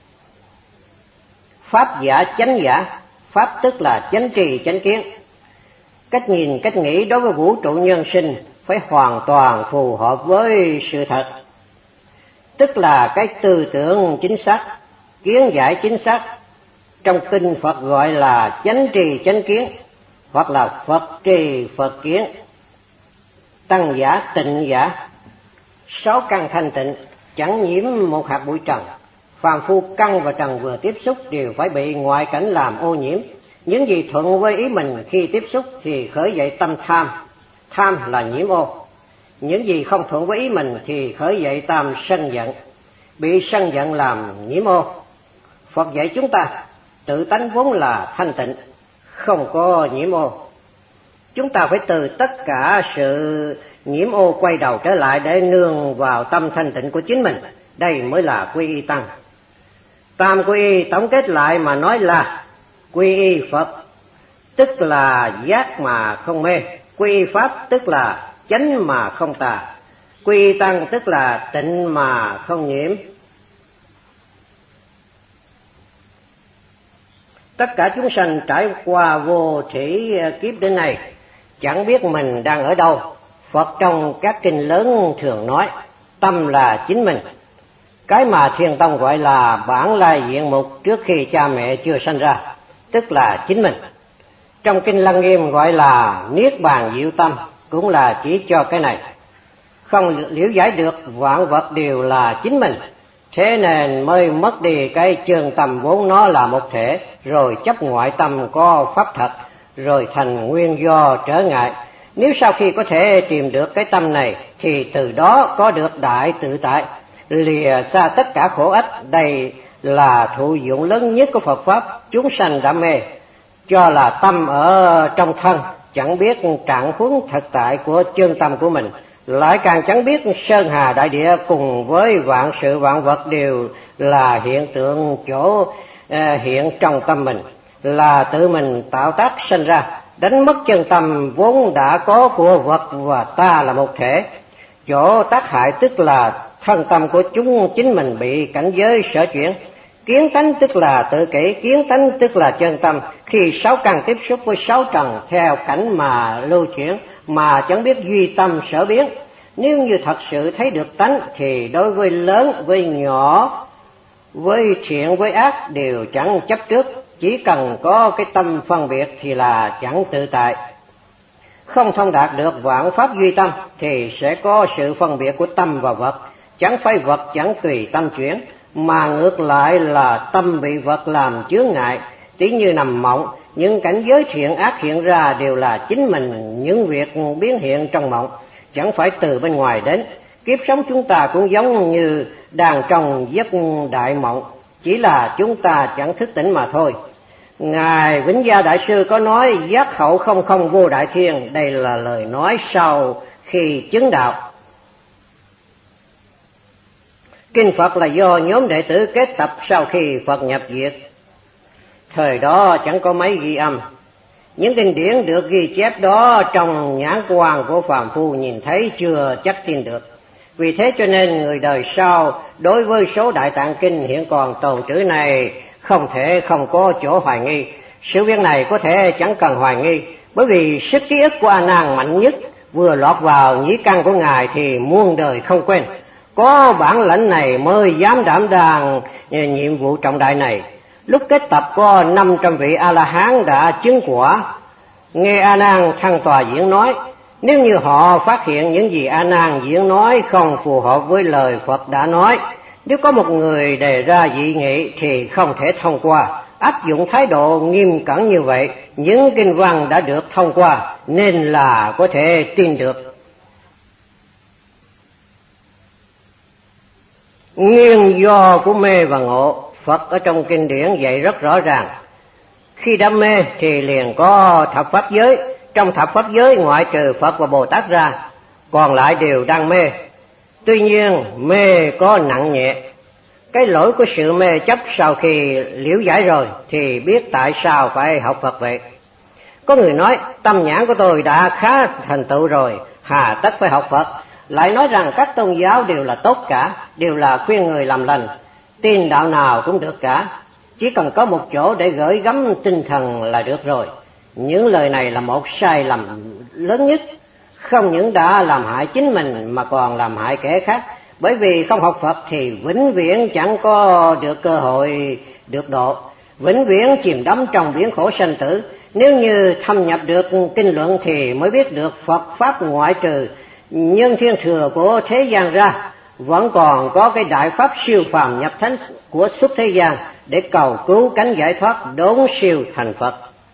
Pháp giả chánh giả, pháp tức là chánh trì chánh kiến. Cách nhìn, cách nghĩ đối với vũ trụ nhân sinh phải hoàn toàn phù hợp với sự thật, tức là cái tư tưởng chính xác, kiến giải chính xác. Trong kinh Phật gọi là chánh trì chánh kiến, hoặc là Phật trì Phật kiến. Tăng giả, tịnh giả, 6 căn thanh tịnh, chẳng nhiễm một hạt bụi trần. Phàm phu căn và trần vừa tiếp xúc đều phải bị ngoại cảnh làm ô nhiễm. Những gì thuận với ý mình khi tiếp xúc thì khởi dậy tâm tham, tham là nhiễm ô. Những gì không thuận với ý mình thì khởi dậy tâm sân giận, bị sân giận làm nhiễm ô. Phật dạy chúng ta tự tánh vốn là thanh tịnh, không có nhiễm ô. Chúng ta phải từ tất cả sự nhiễm ô quay đầu trở lại để nương vào tâm thanh tịnh của chính mình. Đây mới là quy y tăng. Tam quy y tổng kết lại mà nói là quy y Phật tức là giác mà không mê, quy y Pháp tức là chánh mà không tà, quy y tăng tức là tịnh mà không nhiễm. Tất cả chúng sanh trải qua vô thủy kiếp đến nay chẳng biết mình đang ở đâu. Phật trong các kinh lớn thường nói tâm là chính mình, cái mà Thiền Tông gọi là bản lai diện mục trước khi cha mẹ chưa sanh ra, tức là chính mình. Trong kinh Lăng Nghiêm gọi là niết bàn diệu tâm, cũng là chỉ cho cái này. Không liễu giải được vạn vật đều là chính mình, thế nên mới mất đi cái chân tâm vốn nó là một thể, rồi chấp ngoại tâm có pháp thật, rồi thành nguyên do trở ngại. Nếu sau khi có thể tìm được cái tâm này thì từ đó có được đại tự tại, lìa xa tất cả khổ ách. Đây là thụ dụng lớn nhất của Phật Pháp. Chúng sanh đã mê cho là tâm ở trong thân, chẳng biết trạng huống thực tại của chân tâm của mình, lại càng chẳng biết sơn hà đại địa cùng với vạn sự vạn vật đều là hiện tượng chỗ hiện trong tâm mình, là tự mình tạo tác sinh ra, đánh mất chân tâm vốn đã có của vật và ta là một thể. Chỗ tác hại tức là thân tâm của chúng chính mình bị cảnh giới sở chuyển. Kiến tánh tức là tự kỷ, kiến tánh tức là chân tâm. Khi 6 căn tiếp xúc với 6 trần theo cảnh mà lưu chuyển, mà chẳng biết duy tâm sở biến. Nếu như thật sự thấy được tánh thì đối với lớn, với nhỏ, với thiện, với ác đều chẳng chấp trước. Chỉ cần có cái tâm phân biệt thì là chẳng tự tại. Không thông đạt được vạn pháp duy tâm thì sẽ có sự phân biệt của tâm và vật. Chẳng phải vật chẳng tùy tâm chuyển, mà ngược lại là tâm bị vật làm chướng ngại. Tí như nằm mộng, những cảnh giới thiện ác hiện ra đều là chính mình những việc biến hiện trong mộng, chẳng phải từ bên ngoài đến. Kiếp sống chúng ta cũng giống như đang trong giấc đại mộng, chỉ là chúng ta chẳng thức tỉnh mà thôi. Ngài Vĩnh Gia Đại Sư có nói giác hậu không không vô đại thiên, đây là lời nói sau khi chứng đạo. Kinh Phật là do nhóm đệ tử kết tập sau khi Phật nhập diệt. Thời đó chẳng có mấy ghi âm. Những kinh điển được ghi chép đó trong nhãn quan của phàm phu nhìn thấy chưa chắc tin được. Vì thế cho nên người đời sau đối với số Đại Tạng Kinh hiện còn tồn trữ này không thể không có chỗ hoài nghi. Sự việc này có thể chẳng cần hoài nghi, bởi vì sức ký ức của A Nan mạnh nhất, vừa lọt vào nhĩ căn của Ngài thì muôn đời không quên. Có bản lãnh này mới dám đảm đang nhiệm vụ trọng đại này. Lúc kết tập có 500 vị A-la-hán đã chứng quả. Nghe A Nan thăng tòa diễn nói, nếu như họ phát hiện những gì A Nan diễn nói không phù hợp với lời Phật đã nói, nếu có một người đề ra dị nghị thì không thể thông qua. Áp dụng thái độ nghiêm cẩn như vậy, những kinh văn đã được thông qua nên là có thể tin được. Nguyên do của mê và ngộ, Phật ở trong kinh điển dạy rất rõ ràng. Khi đam mê thì liền có thập pháp giới, trong thập pháp giới ngoại trừ Phật và Bồ Tát ra, còn lại đều đang mê. Tuy nhiên mê có nặng nhẹ. Cái lỗi của sự mê chấp sau khi liễu giải rồi thì biết tại sao phải học Phật vậy. Có người nói tâm nhãn của tôi đã khá thành tựu rồi, hà tất phải học Phật. Lại nói rằng các tôn giáo đều là tốt cả, đều là khuyên người làm lành, tin đạo nào cũng được cả, chỉ cần có một chỗ để gửi gắm tinh thần là được rồi. Những lời này là một sai lầm lớn nhất, không những đã làm hại chính mình mà còn làm hại kẻ khác. Bởi vì không học Phật thì vĩnh viễn chẳng có được cơ hội được độ, vĩnh viễn chìm đắm trong biển khổ sanh tử. Nếu như thâm nhập được kinh luận thì mới biết được Phật Pháp ngoại trừ nhân thiên thừa của thế gian ra, vẫn còn có cái đại pháp siêu phàm nhập thánh của xuất thế gian để cầu cứu cánh giải thoát đốn siêu thành Phật.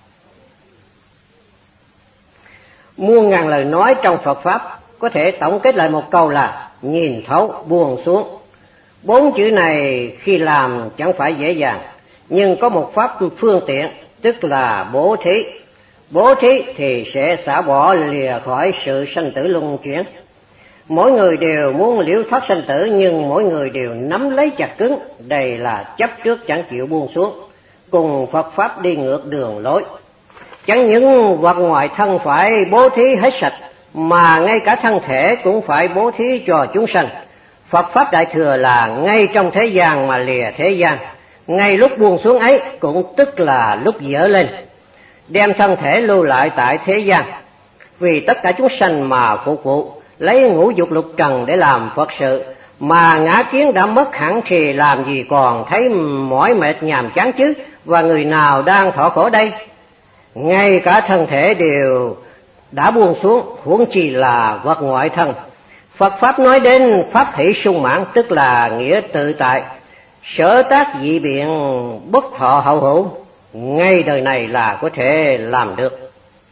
Muôn ngàn lời nói trong Phật Pháp có thể tổng kết lại một câu là nhìn thấu buông xuống. 4 chữ này khi làm chẳng phải dễ dàng, nhưng có một pháp phương tiện, tức là bố thí. Bố thí thì sẽ xả bỏ lìa khỏi sự sanh tử luân chuyển. Mỗi người đều muốn liễu thoát sanh tử, nhưng mỗi người đều nắm lấy chặt cứng, đây là chấp trước chẳng chịu buông xuống, cùng Phật Pháp đi ngược đường lối. Chẳng những vật ngoài thân phải bố thí hết sạch, mà ngay cả thân thể cũng phải bố thí cho chúng sanh. Phật Pháp Đại Thừa là ngay trong thế gian mà lìa thế gian, ngay lúc buông xuống ấy cũng tức là lúc dở lên, đem thân thể lưu lại tại thế gian, vì tất cả chúng sanh mà phục vụ, lấy ngũ dục lục trần để làm Phật sự, mà ngã kiến đã mất hẳn thì làm gì còn thấy mỏi mệt nhàm chán chứ, và người nào đang thọ khổ đây? Ngay cả thân thể đều đã buông xuống, huống chi là vật ngoại thân. Phật Pháp nói đến pháp hỷ sung mãn, tức là nghĩa tự tại, sở tác dị biện, bất thọ hậu hữu, ngay đời này là có thể làm được.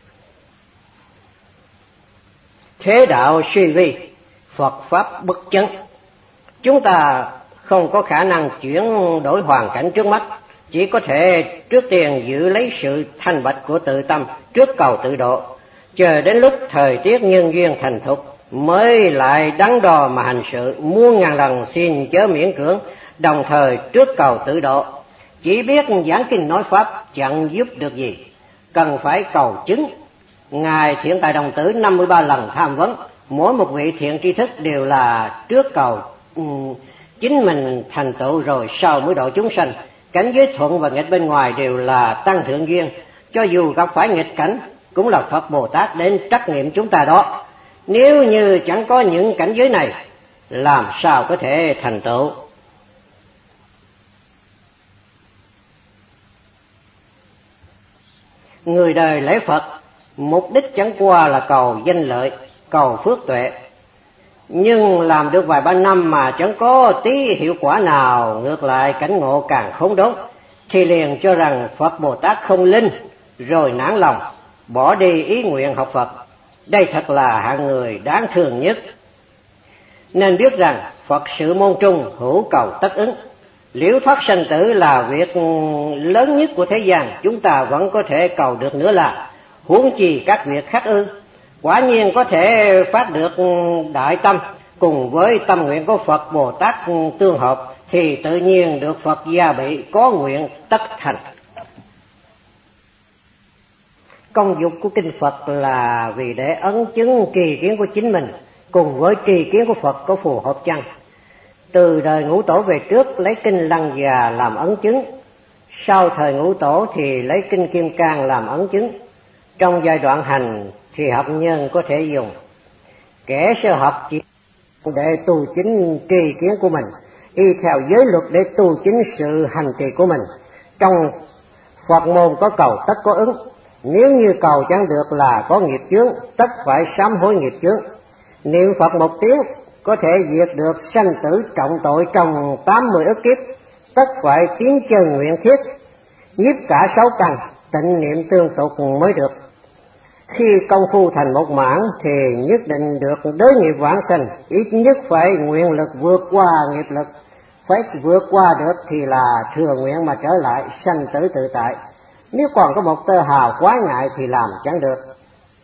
Thế đạo suy vi, Phật Pháp bất chấn. Chúng ta không có khả năng chuyển đổi hoàn cảnh trước mắt, chỉ có thể trước tiên giữ lấy sự thanh bạch của tự tâm, trước cầu tự độ, chờ đến lúc thời tiết nhân duyên thành thục mới lại đắn đo mà hành sự. Muôn ngàn lần xin chớ miễn cưỡng, đồng thời trước cầu tự độ. Chỉ biết giảng kinh nói Pháp chẳng giúp được gì, cần phải cầu chứng. Ngài Thiện Tài Đồng Tử 53 lần tham vấn, mỗi một vị thiện tri thức đều là trước cầu chính mình thành tựu rồi sau mới độ chúng sanh. Cảnh giới thuận và nghịch bên ngoài đều là tăng thượng duyên, cho dù gặp phải nghịch cảnh cũng là Phật Bồ Tát đến trắc nghiệm chúng ta đó. Nếu như chẳng có những cảnh giới này, làm sao có thể thành tựu? Người đời lễ Phật, mục đích chẳng qua là cầu danh lợi, cầu phước tuệ. Nhưng làm được vài ba năm mà chẳng có tí hiệu quả nào, ngược lại cảnh ngộ càng khốn đốn, thì liền cho rằng Phật Bồ Tát không linh, rồi nản lòng, bỏ đi ý nguyện học Phật. Đây thật là hạng người đáng thương nhất. Nên biết rằng Phật sự môn trung, hữu cầu tất ứng. Liễu thoát sanh tử là việc lớn nhất của thế gian, chúng ta vẫn có thể cầu được nữa là, huống chi các việc khác ư? Quả nhiên có thể phát được đại tâm, cùng với tâm nguyện của Phật Bồ Tát tương hợp, thì tự nhiên được Phật gia bị, có nguyện tất thành. Công dụng của kinh Phật là vì để ấn chứng tri kiến của chính mình, cùng với tri kiến của Phật có phù hợp chăng? Từ đời Ngũ Tổ về trước lấy kinh Lăng Già làm ấn chứng, sau thời Ngũ Tổ thì lấy kinh Kim Cang làm ấn chứng. Trong giai đoạn hành thì học nhân có thể dùng. Kẻ sơ học chỉ để tu chính tri kiến của mình, y theo giới luật để tu chính sự hành trì của mình. Trong Phật môn có cầu tất có ứng, nếu như cầu chẳng được là có nghiệp chướng, tất phải sám hối nghiệp chướng. Niệm Phật một tiếng có thể diệt được sanh tử trọng tội trong 80 ức kiếp, tất phải tiến chân nguyện thiết, nhiếp cả 6 căn, tịnh niệm tương tục mới được. Khi công phu thành một mãn thì nhất định được đối nghiệp vãng sanh, ít nhất phải nguyện lực vượt qua nghiệp lực, phải vượt qua được thì là thừa nguyện mà trở lại sanh tử tự tại. Nếu còn có một tơ hào quái ngại thì làm chẳng được.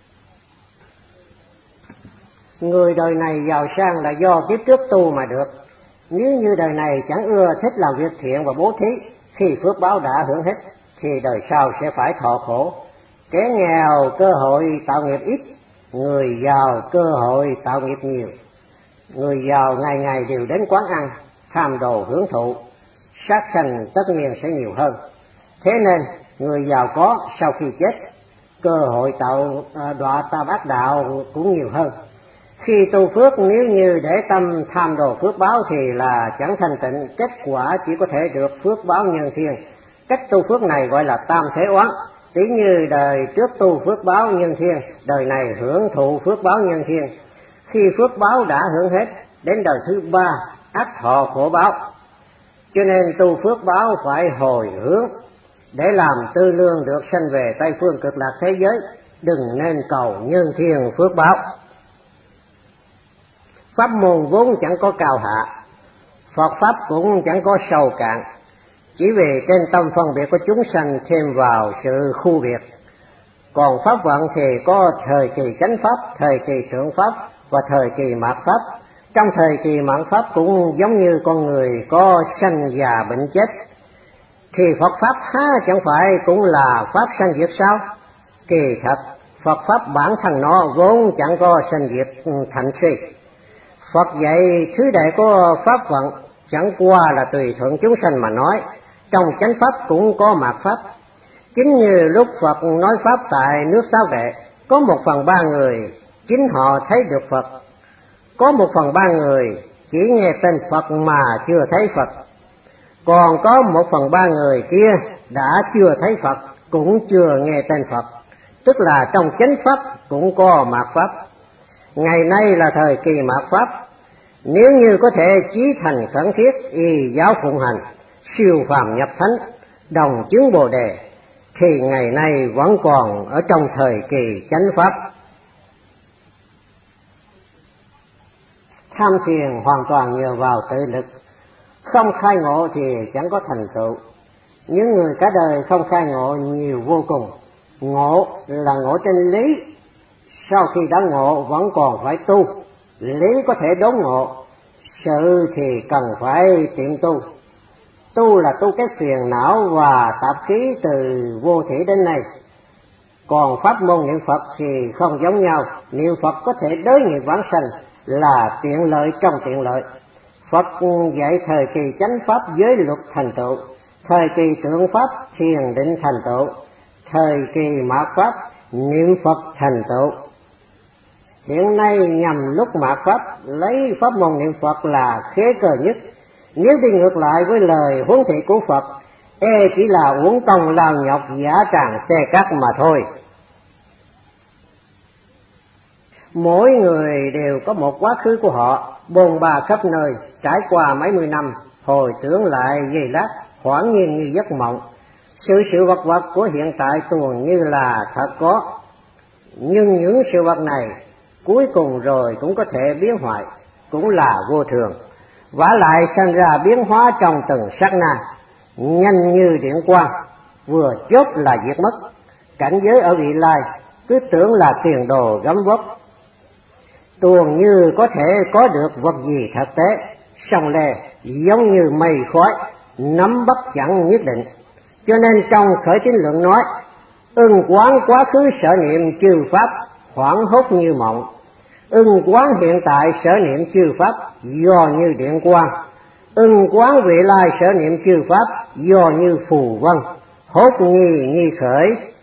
Người đời này giàu sang là do kiếp trước tu mà được. Nếu như đời này chẳng ưa thích làm việc thiện và bố thí, khi phước báo đã hưởng hết thì đời sau sẽ phải thọ khổ. Kẻ nghèo cơ hội tạo nghiệp ít, người giàu cơ hội tạo nghiệp nhiều. Người giàu ngày ngày đều đến quán ăn, tham đồ hưởng thụ, sát sanh tất nhiên sẽ nhiều hơn. Thế nên người giàu có sau khi chết, cơ hội tạo đọa tam ác đạo cũng nhiều hơn. Khi tu phước nếu như để tâm tham đồ phước báo thì là chẳng thanh tịnh, kết quả chỉ có thể được phước báo nhân thiên. Cách tu phước này gọi là tam thế oán. Tí như đời trước tu phước báo nhân thiên, đời này hưởng thụ phước báo nhân thiên. Khi phước báo đã hưởng hết, đến đời thứ ba ác thọ khổ báo. Cho nên tu phước báo phải hồi hướng để làm tư lương được sanh về Tây phương cực lạc thế giới, đừng nên cầu nhân thiên phước báo. Pháp môn vốn chẳng có cao hạ, Phật Pháp cũng chẳng có sâu cạn, chỉ vì trên tâm phân biệt của chúng sanh thêm vào sự khu biệt. Còn Pháp vận thì có thời kỳ chánh Pháp, thời kỳ thượng Pháp và thời kỳ mạt Pháp. Trong thời kỳ mạt Pháp cũng giống như con người có sanh già bệnh chết, thì Phật Pháp há chẳng phải cũng là Pháp sanh diệt sao? Kỳ thật, Phật Pháp bản thân nó vốn chẳng có sanh diệt thành si. Phật dạy thứ đệ của Pháp vận chẳng qua là tùy thuận chúng sanh mà nói, trong chánh Pháp cũng có mạt Pháp. Chính như lúc Phật nói Pháp tại nước Xá Vệ, có 1/3 người chính họ thấy được Phật, có 1/3 người chỉ nghe tên Phật mà chưa thấy Phật, còn có 1/3 người kia đã chưa thấy Phật cũng chưa nghe tên Phật, tức là trong chánh Pháp cũng có mạt Pháp. Ngày nay là thời kỳ mạt Pháp, nếu như có thể chí thành khẩn thiết y giáo phụng hành, siêu phàm nhập thánh, đồng chứng Bồ Đề, thì ngày nay vẫn còn ở trong thời kỳ chánh Pháp. Tham thiền hoàn toàn nhờ vào tự lực, không khai ngộ thì chẳng có thành tựu. Những người cả đời không khai ngộ nhiều vô cùng. Ngộ là ngộ trên lý, sau khi đã ngộ vẫn còn phải tu. Lý có thể đốn ngộ, sự thì cần phải tiệm tu. Tu là tu cái phiền não và tạp khí từ vô thủy đến nay. Còn pháp môn niệm Phật thì không giống nhau. Niệm Phật có thể đối nghiệp vãng sanh, là tiện lợi trong tiện lợi. Phật dạy thời kỳ chánh Pháp giới luật thành tựu, thời kỳ tượng Pháp thiền định thành tựu, thời kỳ mạt Pháp niệm Phật thành tựu. Hiện nay nhằm lúc mạt Pháp lấy pháp môn niệm Phật là khế cơ nhất. Nếu đi ngược lại với lời huấn thị của Phật, chỉ là uổng công lao nhọc giả tràng xe cát mà thôi. Mỗi người đều có một quá khứ của họ, bôn ba khắp nơi, trải qua mấy mươi năm, hồi tưởng lại giây lát, hoảng nhiên như giấc mộng. Sự vật vật của hiện tại tuồn như là thật có, nhưng những sự vật này cuối cùng rồi cũng có thể biến hoại. cũng là vô thường, vả lại sinh ra biến hóa trong từng sát na, nhanh như điện quang, vừa chốt là diệt mất. Cảnh giới ở vị lai cứ tưởng là tiền đồ gấm vóc, tuồng như có thể có được vật gì thực tế, song lề giống như mây khói, nắm bắt chẳng nhất định. Cho nên trong khởi tín luận nói, ưng quán quá khứ sở niệm chư pháp, hoảng hốt như mộng. Ưng quán hiện tại sở niệm chư pháp, do như điện quang. Ưng quán vị lai sở niệm chư pháp, do như phù vân, hốt nghi khởi.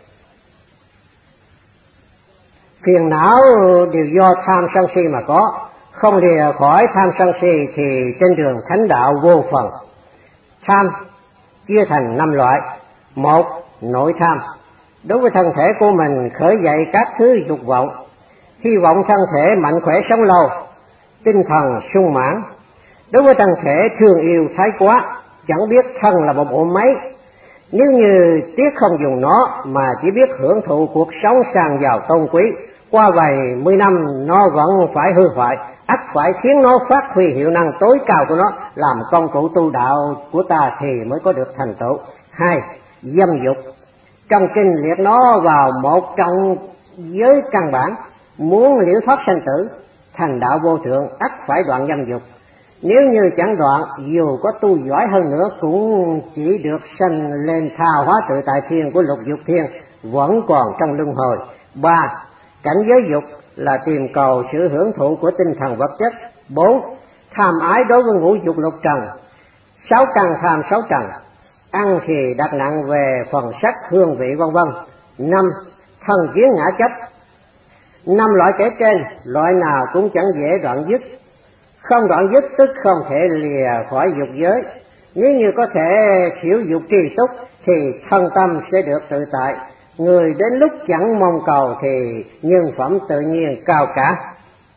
Phiền não đều do tham sân si mà có, không lìa khỏi tham sân si thì trên đường thánh đạo vô phần. Tham chia thành 5 loại. 1. Nội tham. Đối với thân thể của mình khởi dậy các thứ dục vọng, hy vọng thân thể mạnh khỏe sống lâu, tinh thần sung mãn. Đối với thân thể thương yêu thái quá, chẳng biết thân là một bộ máy, nếu như tiếc không dùng nó mà chỉ biết hưởng thụ cuộc sống sang giàu tôn quý, qua vài 10 năm nó vẫn phải hư hoại, ắt phải khiến nó phát huy hiệu năng tối cao của nó làm công cụ tu đạo của ta thì mới có được thành tựu. 2. Dâm dục. Trong kinh liệt nó vào một trong giới căn bản, muốn liễu thoát sanh tử, thành đạo vô thượng ắt phải đoạn dâm dục. Nếu như chẳng đoạn, dù có tu giỏi hơn nữa cũng chỉ được sanh lên tha hóa tự tại thiên của lục dục thiên, vẫn còn trong luân hồi. 3. Cảnh giới dục là tìm cầu sự hưởng thụ của tinh thần vật chất. 4. Tham ái đối với ngũ dục lục trần. 6 căn tham 6 trần. Ăn thì đặt nặng về phần sắc hương vị vân vân. 5. Thân kiến ngã chấp. 5 loại kể trên, loại nào cũng chẳng dễ đoạn dứt. Không đoạn dứt tức không thể lìa khỏi dục giới. Nếu như có thể thiểu dục tri túc thì thân tâm sẽ được tự tại. Người đến lúc chẳng mong cầu thì nhân phẩm tự nhiên cao cả.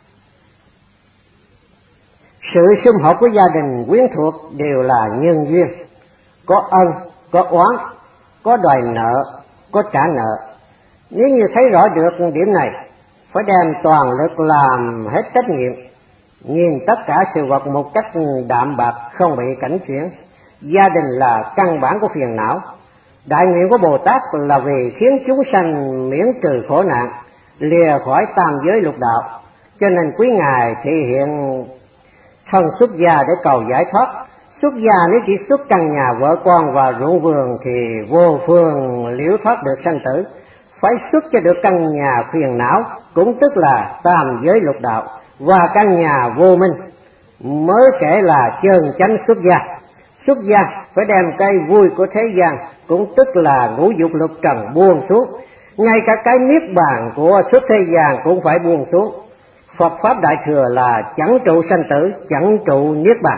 Sự sum họp của gia đình quyến thuộc đều là nhân duyên. Có ân, có oán, có đòi nợ, có trả nợ. Nếu như thấy rõ được điểm này, phải đem toàn lực làm hết trách nhiệm, nhìn tất cả sự vật một cách đạm bạc, không bị cảnh chuyển. Gia đình là căn bản của phiền não. Đại nguyện của Bồ Tát là vì khiến chúng sanh miễn trừ khổ nạn, lìa khỏi tam giới lục đạo. Cho nên quý ngài thể hiện thân xuất gia để cầu giải thoát. Xuất gia nếu chỉ xuất căn nhà vợ con và ruộng vườn thì vô phương liễu thoát được sanh tử. Phải xuất cho được căn nhà phiền não, cũng tức là tam giới lục đạo, và căn nhà vô minh mới kể là chân chánh xuất gia. Xuất gia phải đem cái vui của thế gian, cũng tức là ngũ dục lục trần buông xuống. Ngay cả cái niết bàn của xuất thế gian cũng phải buông xuống. Phật pháp đại thừa là chẳng trụ sanh tử, chẳng trụ niết bàn.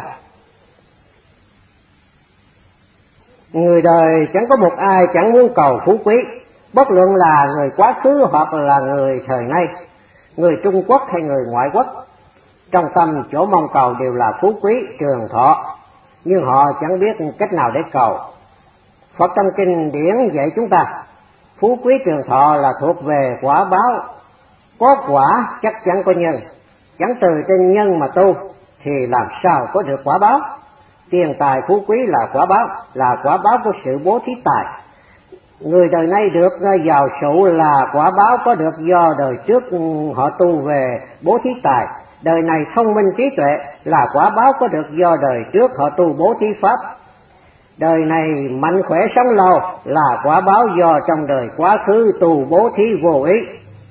Người đời chẳng có một ai chẳng muốn cầu phú quý, bất luận là người quá khứ hoặc là người thời nay, người Trung Quốc hay người ngoại quốc. Trong tâm chỗ mong cầu đều là phú quý, trường thọ, nhưng họ chẳng biết cách nào để cầu. Phật trong kinh điển dạy chúng ta, phú quý trường thọ là thuộc về quả báo, có quả chắc chắn có nhân, chẳng từ trên nhân mà tu thì làm sao có được quả báo. Tiền tài phú quý là quả báo của sự bố thí tài. Người đời nay được giàu sụ là quả báo có được do đời trước họ tu về bố thí tài. Đời này thông minh trí tuệ là quả báo có được do đời trước họ tu bố thí pháp. Đời này mạnh khỏe sống lâu là quả báo do trong đời quá khứ tu bố thí vô ý.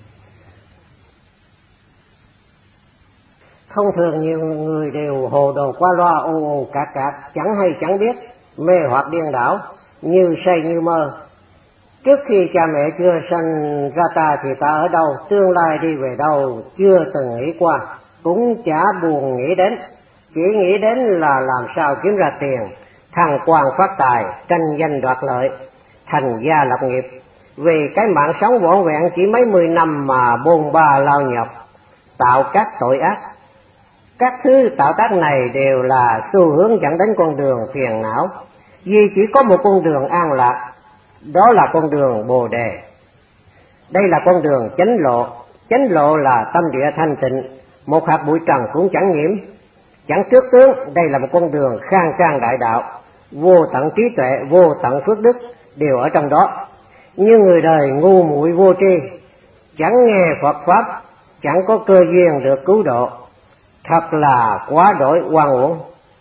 Thông thường nhiều người đều hồ đồ qua loa, ồ cạc, chẳng hay chẳng biết, mê hoặc điên đảo, như say như mơ. Trước khi cha mẹ chưa sanh ra ta thì ta ở đâu, tương lai đi về đâu chưa từng nghĩ qua, cũng chả buồn nghĩ đến, chỉ nghĩ đến là làm sao kiếm ra tiền, thăng quan phát tài, tranh danh đoạt lợi, thành gia lập nghiệp. Vì cái mạng sống vỏn vẹn chỉ mấy 10 năm mà bôn ba lao nhọc, tạo các tội ác. Các thứ tạo tác này đều là xu hướng dẫn đến con đường phiền não, vì chỉ có một con đường an lạc, đó là con đường Bồ Đề. Đây là con đường chánh lộ là tâm địa thanh tịnh, một hạt bụi trần cũng chẳng nhiễm, chẳng trước tướng. Đây là một con đường khang trang đại đạo, vô tận trí tuệ, vô tận phước đức đều ở trong đó. Như người đời ngu muội vô tri, chẳng nghe Phật pháp, chẳng có cơ duyên được cứu độ, thật là quá đổi oan uổng.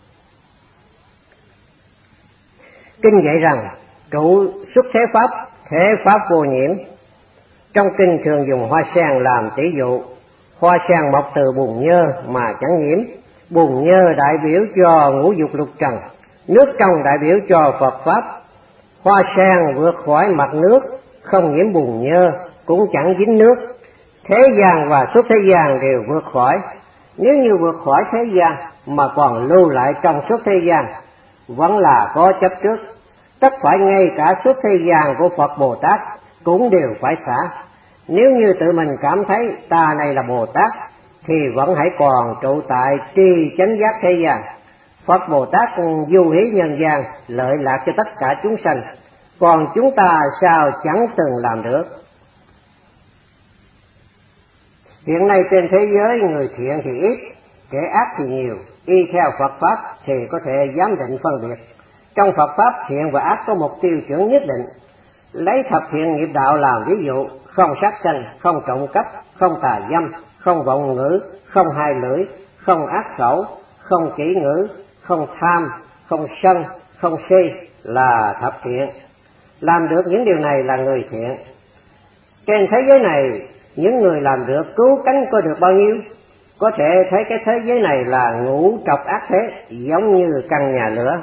Kinh dạy rằng trụ xuất thế pháp vô nhiễm. Trong kinh thường dùng hoa sen làm tỷ dụ. Hoa sen mọc từ bùn nhơ mà chẳng nhiễm. Bùn nhơ đại biểu cho ngũ dục lục trần, nước trong đại biểu cho Phật pháp. Hoa sen vượt khỏi mặt nước, không nhiễm bùn nhơ, cũng chẳng dính nước. Thế gian và xuất thế gian đều vượt khỏi. Nếu như vượt khỏi thế gian mà còn lưu lại trong xuất thế gian, vẫn là có chấp trước. Tất phải ngay cả xuất thế gian của Phật Bồ Tát cũng đều phải xả. Nếu như tự mình cảm thấy ta này là Bồ Tát, thì vẫn hãy còn trụ tại tri chánh giác thế gian. Phật Bồ Tát du hí nhân gian, lợi lạc cho tất cả chúng sanh, còn chúng ta sao chẳng từng làm được. Hiện nay trên thế giới người thiện thì ít, kẻ ác thì nhiều. Y theo Phật pháp thì có thể giám định phân biệt. Trong Phật pháp thiện và ác có một tiêu chuẩn nhất định. Lấy thập thiện nghiệp đạo làm ví dụ: không sát sanh, không trộm cắp, không tà dâm, không vọng ngữ, không hai lưỡi, không ác khẩu, không kỹ ngữ, không tham, không sân, không si là thập thiện. Làm được những điều này là người thiện. Trên thế giới này, những người làm được cứu cánh có được bao nhiêu? Có thể thấy cái thế giới này là ngũ trọc ác thế, giống như căn nhà lửa.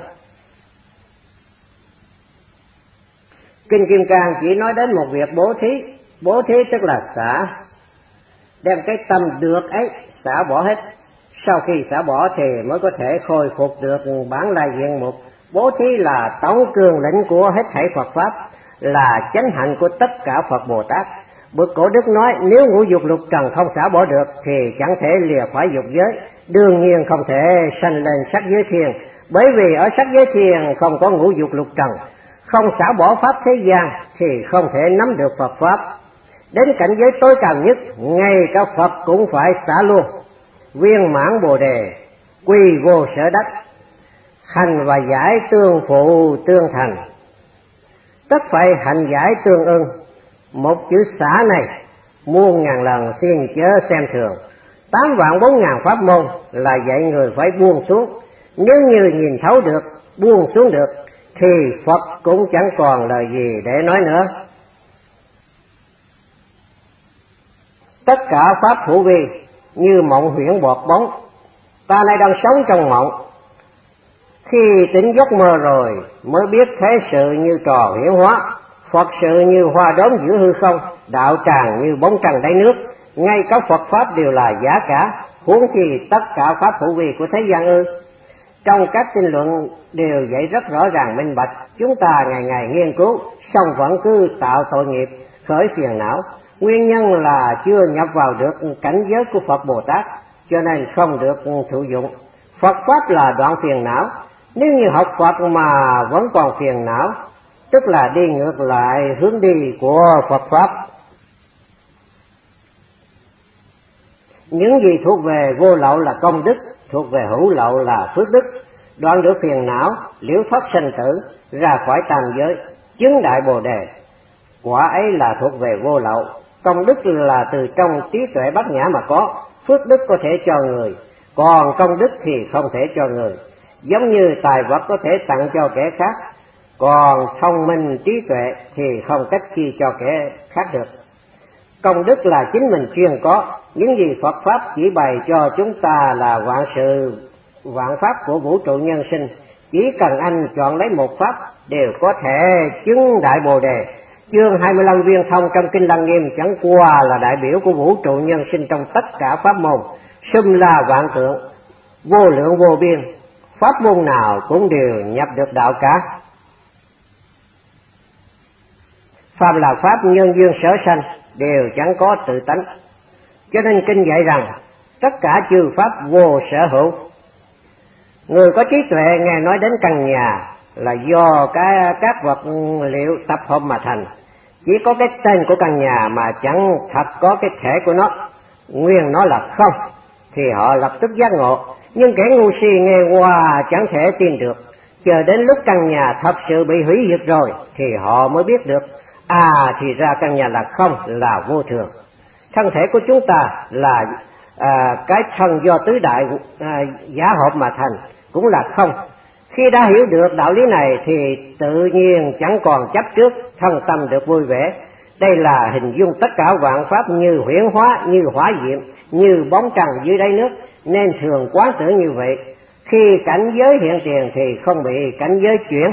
Kinh Kim Cang chỉ nói đến một việc bố thí. Bố thí tức là xả, đem cái tâm được ấy xả bỏ hết. Sau khi xả bỏ thì mới có thể khôi phục được bản lai diện mục. Bố thí là tổng cương lĩnh của hết thảy Phật pháp, là chánh hạnh của tất cả Phật Bồ Tát. Bậc Cổ Đức nói nếu ngũ dục lục trần không xả bỏ được thì chẳng thể lìa khỏi dục giới, đương nhiên không thể sanh lên sắc giới thiên, bởi vì ở sắc giới thiên không có ngũ dục lục trần. Không xả bỏ pháp thế gian thì không thể nắm được Phật pháp. Đến cảnh giới tối cao nhất, ngay cả Phật cũng phải xả luôn. Viên mãn Bồ đề, quy vô sở đắc, hành và giải tương phụ tương thành. Tất phải hành giải tương ưng. Một chữ xả này muôn ngàn lần xin chớ xem thường. 8.400.000 pháp môn là dạy người phải buông xuống. Nếu như nhìn thấu được, buông xuống được, thì Phật cũng chẳng còn lời gì để nói nữa. Tất cả pháp hữu vi như mộng huyễn bọt bóng. Ta nay đang sống trong mộng, khi tỉnh giấc mơ rồi mới biết thế sự như trò huyễn hóa, Phật sự như hoa đốm giữa hư không, đạo tràng như bóng trăng đáy nước. Ngay cả Phật pháp đều là giả cả, huống chi tất cả pháp hữu vi của thế gian ư? Trong các kinh luận đều dạy rất rõ ràng minh bạch. Chúng ta ngày ngày nghiên cứu, song vẫn cứ tạo tội nghiệp, khởi phiền não. Nguyên nhân là chưa nhập vào được cảnh giới của Phật Bồ Tát, cho nên không được thụ dụng. Phật pháp là đoạn phiền não. Nếu như học Phật mà vẫn còn phiền não, tức là đi ngược lại hướng đi của Phật pháp. Những gì thuộc về vô lậu là công đức, thuộc về hữu lậu là phước đức. Đoạn được phiền não, liễu thoát sanh tử, ra khỏi tam giới, chứng đại Bồ đề. Quả ấy là thuộc về vô lậu. Công đức là từ trong trí tuệ bát nhã mà có. Phước đức có thể cho người, còn công đức thì không thể cho người. Giống như tài vật có thể tặng cho kẻ khác, còn thông minh trí tuệ thì không cách chi cho kẻ khác được. Công đức là chính mình chuyên có. Những gì Phật pháp chỉ bày cho chúng ta là vạn sự vạn pháp của vũ trụ nhân sinh. Chỉ cần anh chọn lấy một pháp đều có thể chứng đại Bồ đề. Chương 25 viên thông trong Kinh Lăng Nghiêm chẳng qua là đại biểu của vũ trụ nhân sinh trong tất cả pháp môn. Sum la vạn tượng, vô lượng vô biên, pháp môn nào cũng đều nhập được đạo cả. Phàm là pháp nhân duyên sở sanh đều chẳng có tự tánh. Cho nên kinh dạy rằng tất cả chư pháp vô sở hữu. Người có trí tuệ nghe nói đến căn nhà là do các vật liệu tập hợp mà thành. Chỉ có cái tên của căn nhà mà chẳng thật có cái thể của nó, nguyên nó là không, thì họ lập tức giác ngộ, nhưng kẻ ngu si nghe qua chẳng thể tin được. Chờ đến lúc căn nhà thật sự bị hủy diệt rồi thì họ mới biết được, thì ra căn nhà là không, là vô thường. Thân thể của chúng ta là cái thân do tứ đại giả hợp mà thành, cũng là không. Khi đã hiểu được đạo lý này thì tự nhiên chẳng còn chấp trước, thân tâm được vui vẻ. Đây là hình dung tất cả vạn pháp như huyễn hóa, như hỏa diệm, như bóng trăng dưới đáy nước, nên thường quán tưởng như vậy. Khi cảnh giới hiện tiền thì không bị cảnh giới chuyển.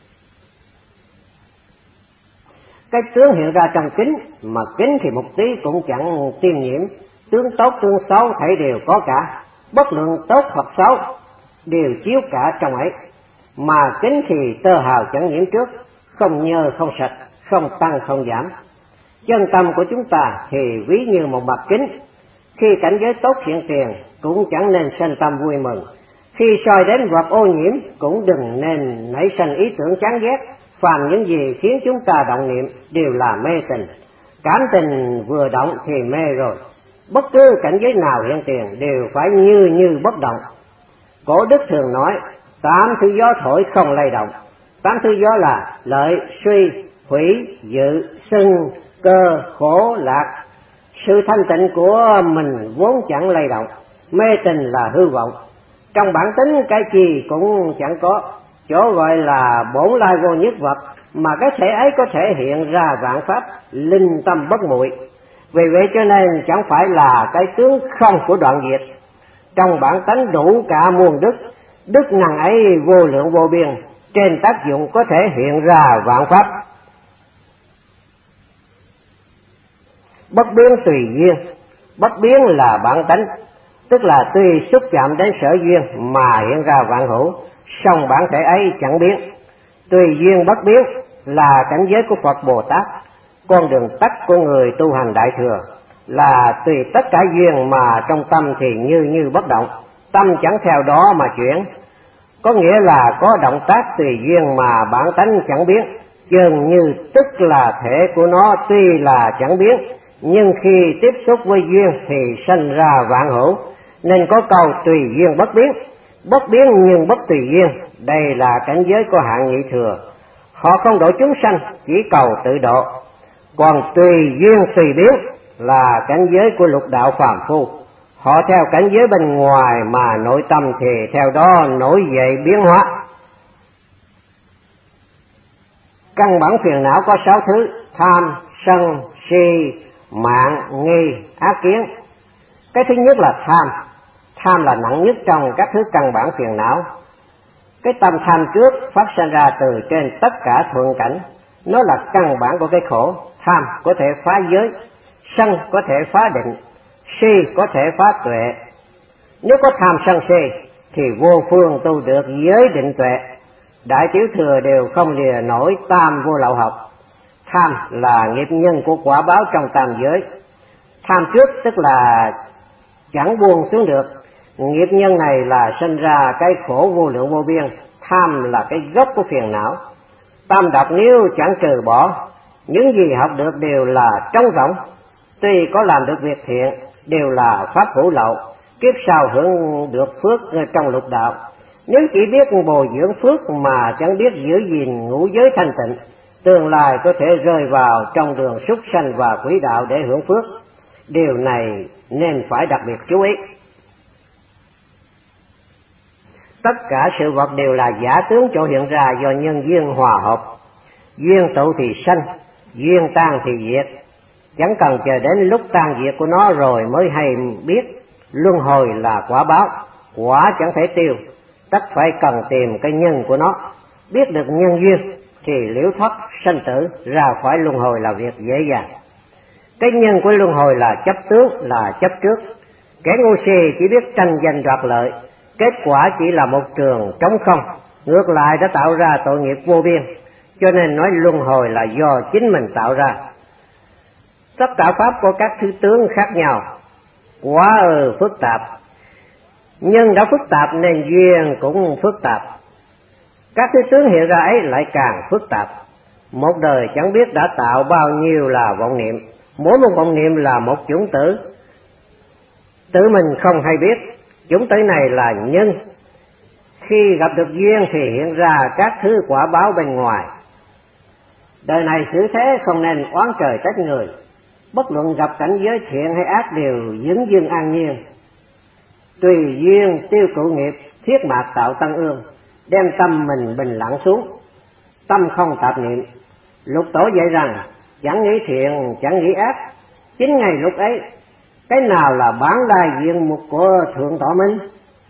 Cái tướng hiện ra trong kính, mà kính thì một tí cũng chẳng tiêm nhiễm, tướng tốt tướng xấu thảy đều có cả, bất luận tốt hoặc xấu đều chiếu cả trong ấy. Mà kính thì tơ hào chẳng nhiễm trước, không nhơ không sạch, không tăng không giảm. Chân tâm của chúng ta thì ví như một mặt kính, khi cảnh giới tốt hiện tiền cũng chẳng nên sanh tâm vui mừng, khi soi đến vật ô nhiễm cũng đừng nên nảy sanh ý tưởng chán ghét. Phàm những gì khiến chúng ta động niệm đều là mê tình, cảm tình vừa động thì mê rồi. Bất cứ cảnh giới nào hiện tiền đều phải như bất động. Cổ đức thường nói, 8 thứ gió thổi không lay động. 8 thứ gió là lợi, suy, hủy, dự, sưng, cơ, khổ, lạc. Sự thanh tịnh của mình vốn chẳng lay động, mê tình là hư vọng. Trong bản tính cái gì cũng chẳng có, chỗ gọi là bổn lai vô nhất vật, mà cái thể ấy có thể hiện ra vạn pháp, linh tâm bất muội. Vì vậy cho nên chẳng phải là cái tướng không của đoạn diệt. Trong bản tánh đủ cả muôn đức, đức năng ấy vô lượng vô biên, trên tác dụng có thể hiện ra vạn pháp. Bất biến tùy duyên, bất biến là bản tánh, tức là tùy xúc chạm đến sở duyên mà hiện ra vạn hữu, song bản thể ấy chẳng biến. Tùy duyên bất biến là cảnh giới của Phật Bồ Tát. Con đường tắt của người tu hành Đại Thừa là tùy tất cả duyên mà trong tâm thì như bất động, tâm chẳng theo đó mà chuyển. Có nghĩa là có động tác tùy duyên mà bản tánh chẳng biến, chừng như tức là thể của nó tuy là chẳng biến, nhưng khi tiếp xúc với duyên thì sanh ra vạn hữu. Nên có câu tùy duyên bất biến nhưng bất tùy duyên. Đây là cảnh giới của hạng nhị thừa. Họ không độ chúng sanh, chỉ cầu tự độ. Còn tùy duyên tùy biến là cảnh giới của lục đạo phàm phu. Họ theo cảnh giới bên ngoài mà nội tâm thì theo đó nổi dậy biến hóa. Căn bản phiền não có 6 thứ: tham, sân, si, mạn, nghi, ác kiến. Cái thứ nhất là tham. Tham là nặng nhất trong các thứ căn bản phiền não. Cái tâm tham trước phát sinh ra từ trên tất cả thuận cảnh, nó là căn bản của cái khổ. Tham có thể phá giới, sân có thể phá định, si có thể phá tuệ. Nếu có tham sân si thì vô phương tu được giới định tuệ. Đại tiểu thừa đều không lìa nổi tam vô lậu học. Tham là nghiệp nhân của quả báo trong tam giới. Tham trước tức là chẳng buông xuống được. Nghiệp nhân này là sinh ra cái khổ vô lượng vô biên. Tham là cái gốc của phiền não. Tam độc nếu chẳng trừ bỏ, những gì học được đều là trống rỗng. Tuy có làm được việc thiện, đều là pháp hữu lậu, kiếp sau hưởng được phước trong lục đạo. Nếu chỉ biết bồi dưỡng phước mà chẳng biết giữ gìn ngũ giới thanh tịnh, tương lai có thể rơi vào trong đường súc sanh và quỷ đạo để hưởng phước. Điều này nên phải đặc biệt chú ý. Tất cả sự vật đều là giả tướng chỗ hiện ra do nhân duyên hòa hợp. Duyên tụ thì sanh, duyên tan thì diệt. Chẳng cần chờ đến lúc tan diệt của nó rồi mới hay biết luân hồi là quả báo, quả chẳng thể tiêu, tất phải cần tìm cái nhân của nó. Biết được nhân duyên thì liễu thoát sanh tử, ra khỏi luân hồi là việc dễ dàng. Cái nhân của luân hồi là chấp tướng, là chấp trước. Kẻ ngu si chỉ biết tranh giành đoạt lợi, kết quả chỉ là một trường trống không, ngược lại đã tạo ra tội nghiệp vô biên. Cho nên nói luân hồi là do chính mình tạo ra. Tất cả pháp có các thứ tướng khác nhau, quá phức tạp. Nhân đã phức tạp nên duyên cũng phức tạp. Các thứ tướng hiện ra ấy lại càng phức tạp. Một đời chẳng biết đã tạo bao nhiêu là vọng niệm, mỗi một vọng niệm là một chủng tử. tự mình không hay biết. Chúng tới này là nhân, khi gặp được duyên thì hiện ra các thứ quả báo bên ngoài. Đời này xử thế không nên oán trời trách người, bất luận gặp cảnh giới thiện hay ác đều vững dưng an nhiên. Tùy duyên tiêu cựu nghiệp, thiết mạc tạo tăng ương, đem tâm mình bình lặng xuống, tâm không tạp niệm. Lục tổ dạy rằng chẳng nghĩ thiện chẳng nghĩ ác. Chính ngày lúc ấy, cái nào là bản lai diện mục của thượng tọa minh?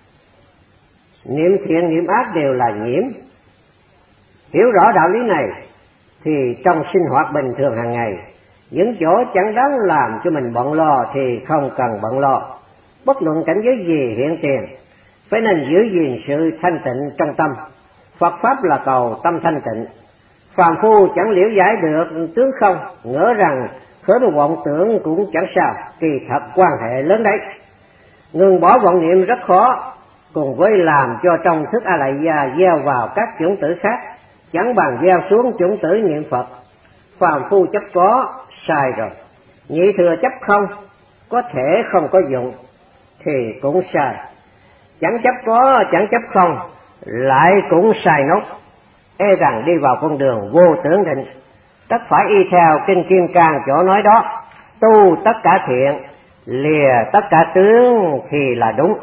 Niệm thiện niệm ác đều là nhiễm. Hiểu rõ đạo lý này thì trong sinh hoạt bình thường hàng ngày, những chỗ chẳng đáng làm cho mình bận lo thì không cần bận lo. Bất luận cảnh giới gì hiện tiền, phải nên giữ gìn sự thanh tịnh trong tâm. Phật pháp là cầu tâm thanh tịnh. Phàm phu chẳng liễu giải được tướng không, ngỡ rằng khởi một vọng tưởng cũng chẳng sao, kỳ thật quan hệ lớn đấy. Ngừng bỏ vọng niệm rất khó, cùng với làm cho trong thức A Lại Gia gieo vào các chủng tử khác, chẳng bàn gieo xuống chủng tử niệm Phật. Phàm phu chấp có, sai rồi. Nhị thừa chấp không, có thể không có dụng, thì cũng sai. Chẳng chấp có, chẳng chấp không, lại cũng sai nốt. E rằng đi vào con đường vô tưởng định, tất phải y theo kinh Kim Cang chỗ nói đó: tu tất cả thiện, lìa tất cả tướng thì là đúng.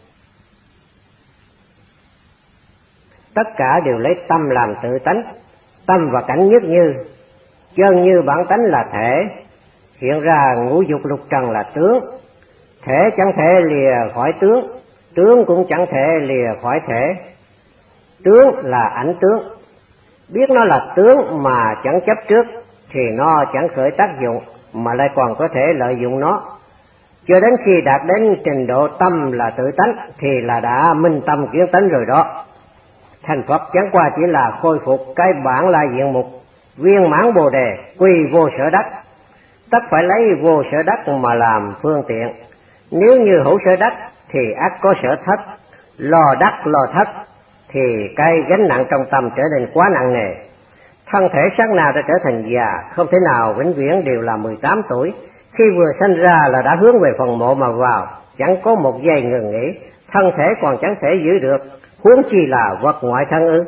Tất cả đều lấy tâm làm tự tánh, tâm và cảnh nhất như, chân như bản tánh là thể, hiện ra ngũ dục lục trần là tướng. Thể chẳng thể lìa khỏi tướng, tướng cũng chẳng thể lìa khỏi thể. Tướng là ảnh tướng, biết nó là tướng mà chẳng chấp trước thì nó chẳng khởi tác dụng, mà lại còn có thể lợi dụng nó. Cho đến khi đạt đến trình độ tâm là tự tánh thì là đã minh tâm kiến tánh rồi đó. Thành Phật chẳng qua chỉ là khôi phục cái bản lai diện mục, viên mãn Bồ Đề, quy vô sở đắc. Tất phải lấy vô sở đắc mà làm phương tiện. Nếu như hữu sở đắc thì ắt có sở thất, lo đắc lo thất thì cái gánh nặng trong tâm trở nên quá nặng nề. Thân thể sát na đã trở thành già, không thể nào vĩnh viễn đều là 18 tuổi. Khi vừa sanh ra là đã hướng về phần mộ mà vào, chẳng có một giây ngừng nghỉ, thân thể còn chẳng thể giữ được, huống chi là vật ngoại thân ư?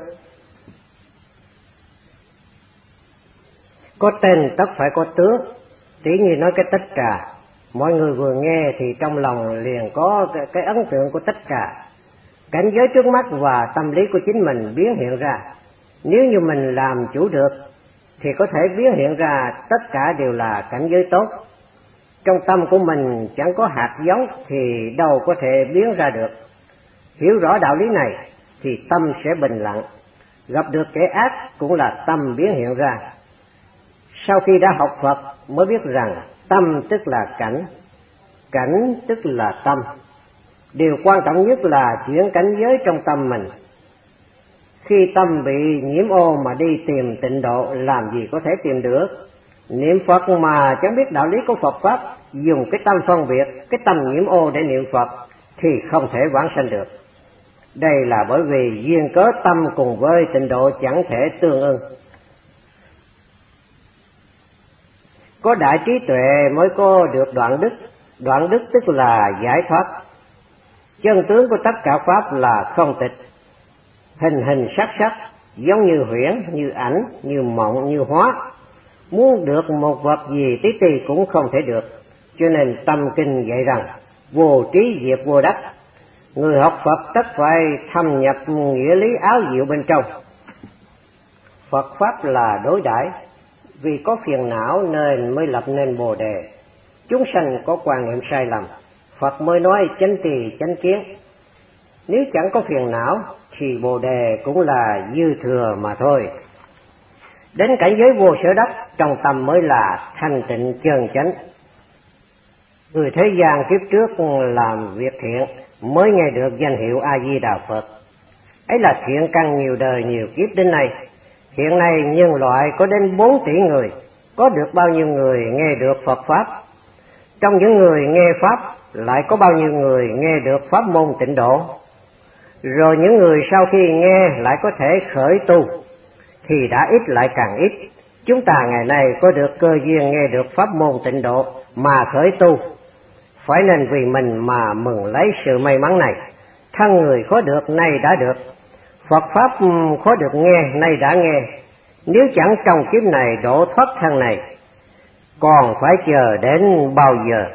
Có tên tất phải có tướng, tỉ như nói cái tách trà, mọi người vừa nghe thì trong lòng liền có cái ấn tượng của tách trà. Cảnh giới trước mắt và tâm lý của chính mình biến hiện ra. Nếu như mình làm chủ được thì có thể biến hiện ra tất cả đều là cảnh giới tốt. Trong tâm của mình chẳng có hạt giống thì đâu có thể biến ra được. Hiểu rõ đạo lý này thì tâm sẽ bình lặng. Gặp được kẻ ác cũng là tâm biến hiện ra. Sau khi đã học Phật mới biết rằng tâm tức là cảnh, cảnh tức là tâm. Điều quan trọng nhất là chuyển cảnh giới trong tâm mình. Khi tâm bị nhiễm ô mà đi tìm tịnh độ, làm gì có thể tìm được. Niệm Phật mà chẳng biết đạo lý của Phật Pháp, dùng cái tâm phân biệt, cái tâm nhiễm ô để niệm Phật thì không thể vãng sanh được. Đây là bởi vì duyên cớ tâm cùng với tịnh độ chẳng thể tương ưng. Có đại trí tuệ mới có được đoạn đức. Đoạn đức tức là giải thoát. Chân tướng của tất cả Pháp là không tịch. Hình hình sắc sắc, giống như huyễn, như ảnh, như mộng, như hóa. Muốn được một vật gì tí tì cũng không thể được. Cho nên tâm kinh dạy rằng vô trí diệt vô đắc. Người học Phật tất phải thâm nhập nghĩa lý áo diệu bên trong. Phật Pháp là đối đãi, vì có phiền não nên mới lập nên Bồ Đề. Chúng sanh có quan niệm sai lầm, Phật mới nói chánh trì chánh kiến. Nếu chẳng có phiền não thì Bồ Đề cũng là dư thừa mà thôi. Đến cảnh giới vô sở đắc, trong tâm mới là thanh tịnh chân chánh. Người thế gian kiếp trước làm việc thiện mới nghe được danh hiệu A Di Đà Phật. Ấy là thiện căn nhiều đời nhiều kiếp đến nay. Hiện nay nhân loại có đến 4 tỷ người, có được bao nhiêu người nghe được Phật Pháp? Trong những người nghe Pháp lại có bao nhiêu người nghe được Pháp môn tịnh độ? Rồi những người sau khi nghe lại có thể khởi tu, thì đã ít lại càng ít. Chúng ta ngày nay có được cơ duyên nghe được Pháp môn tịnh độ mà khởi tu. phải nên vì mình mà mừng lấy sự may mắn này. Thân người khó được, nay đã được. Phật Pháp khó được nghe, nay đã nghe. Nếu chẳng trong kiếp này độ thoát thân này, còn phải chờ đến bao giờ?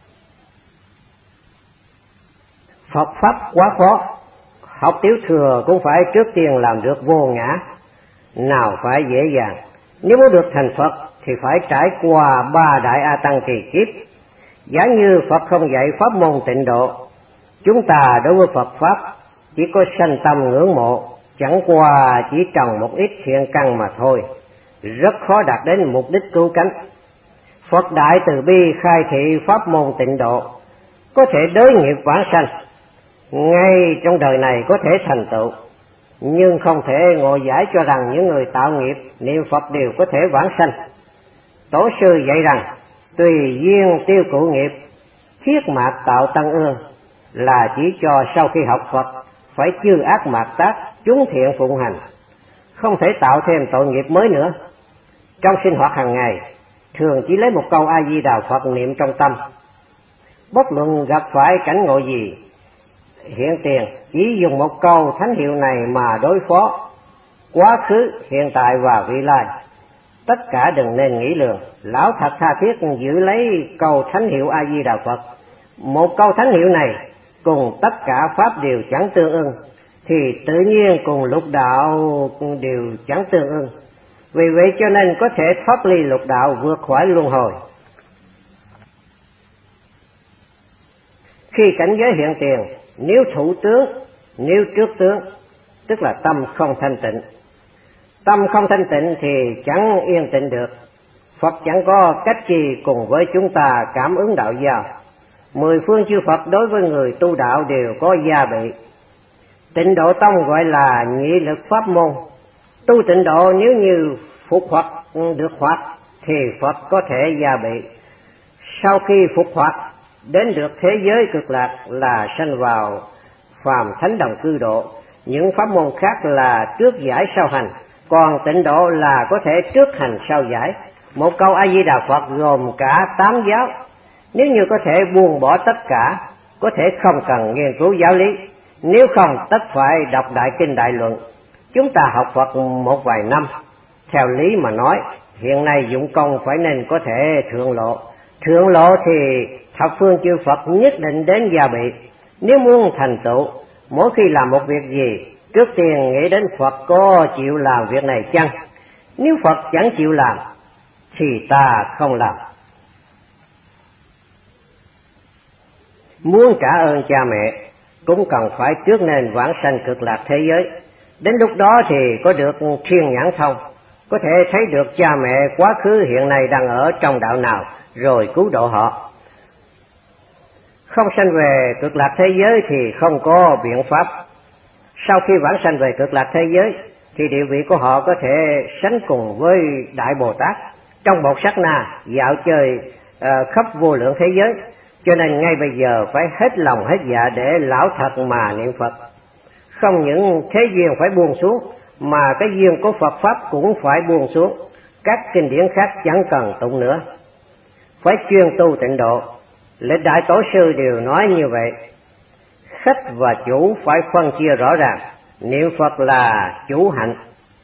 Phật Pháp quá khó, học tiểu thừa cũng phải trước tiên làm được vô ngã, nào phải dễ dàng. Nếu muốn được thành Phật thì phải trải qua 3 đại A Tăng kỳ kiếp. Giả như Phật không dạy pháp môn tịnh độ, chúng ta đối với Phật Pháp chỉ có sanh tâm ngưỡng mộ, chẳng qua chỉ trồng một ít thiện căn mà thôi, rất khó đạt đến mục đích cứu cánh. Phật Đại Từ Bi khai thị pháp môn tịnh độ, có thể đối nghiệp vãng sanh, ngay trong đời này có thể thành tựu, nhưng không thể ngộ giải cho rằng những người tạo nghiệp niệm Phật đều có thể vãng sanh. Tổ sư dạy rằng tùy duyên tiêu cụ nghiệp, thiết mạt tạo tăng ương, là chỉ cho sau khi học Phật phải chư ác mạt tác, chúng thiện phụng hành, không thể tạo thêm tội nghiệp mới nữa. Trong sinh hoạt hàng ngày, thường chỉ lấy một câu A Di Đà Phật niệm trong tâm, bất luận gặp phải cảnh ngộ gì hiện tiền, chỉ dùng một câu thánh hiệu này mà đối phó quá khứ, hiện tại và vị lai. Tất cả đừng nên nghĩ lường, lão thật tha thiết giữ lấy câu thánh hiệu A Di Đà Phật. Một câu thánh hiệu này cùng tất cả pháp đều chẳng tương ưng, thì tự nhiên cùng lục đạo đều chẳng tương ưng. Vì vậy cho nên có thể thoát ly lục đạo, vượt khỏi luân hồi. Khi cảnh giới hiện tiền, nếu thủ tướng, nếu trước tướng, tức là tâm không thanh tịnh. Tâm không thanh tịnh thì chẳng yên tĩnh được. Phật chẳng có cách gì cùng với chúng ta cảm ứng đạo giao. 10 phương chư Phật đối với người tu đạo đều có gia bị. Tịnh độ tông gọi là nhị lực pháp môn. Tu tịnh độ nếu như phục hoặc được hoặc thì Phật có thể gia bị. Sau khi phục hoặc đến được thế giới cực lạc là sanh vào phàm thánh đồng cư độ. Những pháp môn khác là trước giải sau hành, còn tịnh độ là có thể trước hành sau giải. Một câu A Di Đà Phật gồm cả 8 giáo. Nếu như có thể buông bỏ tất cả, có thể không cần nghiên cứu giáo lý. Nếu không tất phải đọc Đại Kinh Đại Luận. Chúng ta học Phật một vài năm, theo lý mà nói, hiện nay dụng công phải nên có thể thượng lộ. Thượng lộ thì thập phương chư Phật nhất định đến gia bị. Nếu muốn thành tựu, mỗi khi làm một việc gì, trước tiên nghĩ đến Phật có chịu làm việc này chăng? Nếu Phật chẳng chịu làm, thì ta không làm. Muốn trả ơn cha mẹ, cũng cần phải trước nên vãng sanh cực lạc thế giới. Đến lúc đó thì có được thiên nhãn thông, có thể thấy được cha mẹ quá khứ hiện nay đang ở trong đạo nào, rồi cứu độ họ. Không sanh về cực lạc thế giới thì không có biện pháp. Sau khi vãng sanh về cực lạc thế giới thì địa vị của họ có thể sánh cùng với Đại Bồ Tát trong một sát na dạo chơi khắp vô lượng thế giới. Cho nên ngay bây giờ phải hết lòng hết dạ để lão thật mà niệm Phật. Không những thế duyên phải buông xuống, mà cái duyên của Phật Pháp cũng phải buông xuống. Các kinh điển khác chẳng cần tụng nữa, phải chuyên tu tịnh độ. Lịch đại tổ sư đều nói như vậy. Khách và chủ phải phân chia rõ ràng, niệm Phật là chủ hạnh.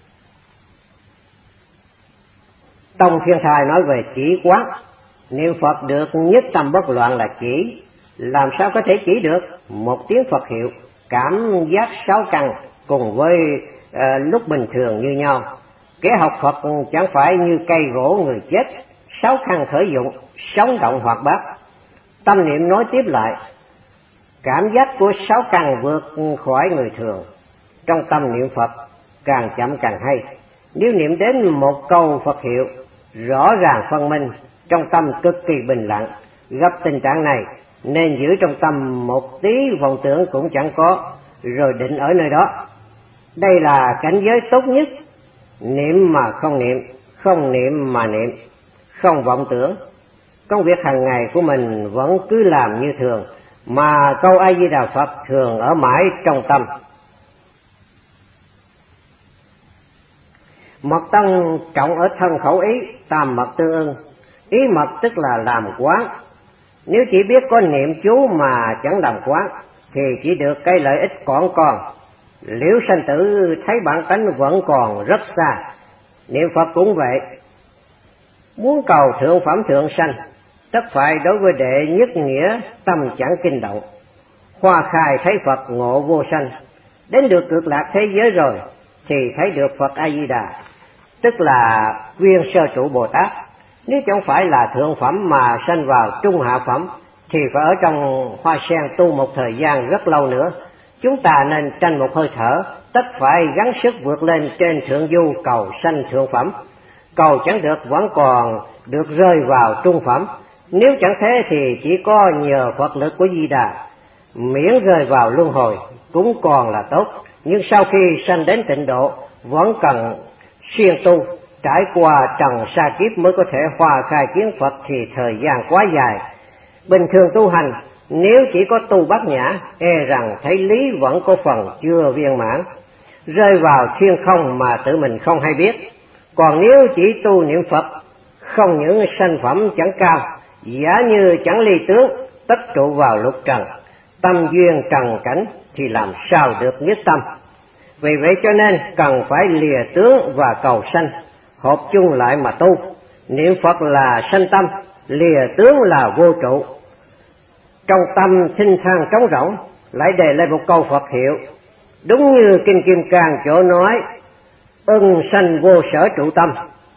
Tông Thiên Thai nói về chỉ quán, niệm Phật được nhất tâm bất loạn là chỉ. Làm sao có thể chỉ được? Một tiếng Phật hiệu, cảm giác 6 căn cùng với lúc bình thường như nhau. Kẻ học Phật chẳng phải như cây gỗ người chết, 6 căn khởi dụng, sống động hoạt bát. Tâm niệm nói tiếp lại, cảm giác của 6 căn vượt khỏi người thường. Trong tâm niệm Phật càng chậm càng hay. Nếu niệm đến một câu Phật hiệu rõ ràng phân minh, trong tâm cực kỳ bình lặng. Gặp tình trạng này nên giữ trong tâm một tí vọng tưởng cũng chẳng có, rồi định ở nơi đó. Đây là cảnh giới tốt nhất. Niệm mà không niệm, không niệm mà niệm, không vọng tưởng. Công việc hàng ngày của mình vẫn cứ làm như thường, mà câu A Di Đà Phật thường ở mãi trong tâm. Mật tông trọng ở thân khẩu ý, tam mật tương ưng. Ý mật tức là làm quán, Nếu chỉ biết có niệm chú mà chẳng đồng quán thì chỉ được cái lợi ích còn liễu sanh tử thấy bản tánh vẫn còn rất xa. Niệm Phật cũng vậy, muốn cầu thượng phẩm thượng sanh tất phải đối với đệ nhất nghĩa tâm chẳng kinh động, hoa khai thấy Phật ngộ vô sanh. Đến được cực lạc thế giới rồi thì thấy được Phật A Di Đà, tức là viên sơ trụ Bồ Tát. Nếu chẳng phải là thượng phẩm mà sanh vào trung hạ phẩm thì phải ở trong hoa sen tu một thời gian rất lâu nữa. Chúng ta nên tranh một hơi thở, tất phải gắng sức vượt lên trên thượng du cầu sanh thượng phẩm. Cầu chẳng được vẫn còn được rơi vào trung phẩm. Nếu chẳng thế thì chỉ có nhờ Phật lực của Di Đà, miễn rơi vào luân hồi cũng còn là tốt. Nhưng sau khi sanh đến tịnh độ vẫn cần siêng tu, trải qua trần sa kiếp mới có thể hoa khai kiến Phật thì thời gian quá dài. Bình thường tu hành nếu chỉ có tu bát nhã, e rằng thấy lý vẫn có phần chưa viên mãn, rơi vào thiên không mà tự mình không hay biết. Còn nếu chỉ tu niệm Phật, không những sanh phẩm chẳng cao, giả như chẳng ly tướng, tất trụ vào lục trần, tâm duyên trần cảnh thì làm sao được nhất tâm. Vì vậy cho nên cần phải lìa tướng và cầu sanh, hợp chung lại mà tu. Niệm Phật là sanh tâm, lìa tướng là vô trụ. Trong tâm thinh thang trống rỗng, lại đề lên một câu Phật hiệu, đúng như Kinh Kim Cang chỗ nói, ưng sanh vô sở trụ tâm.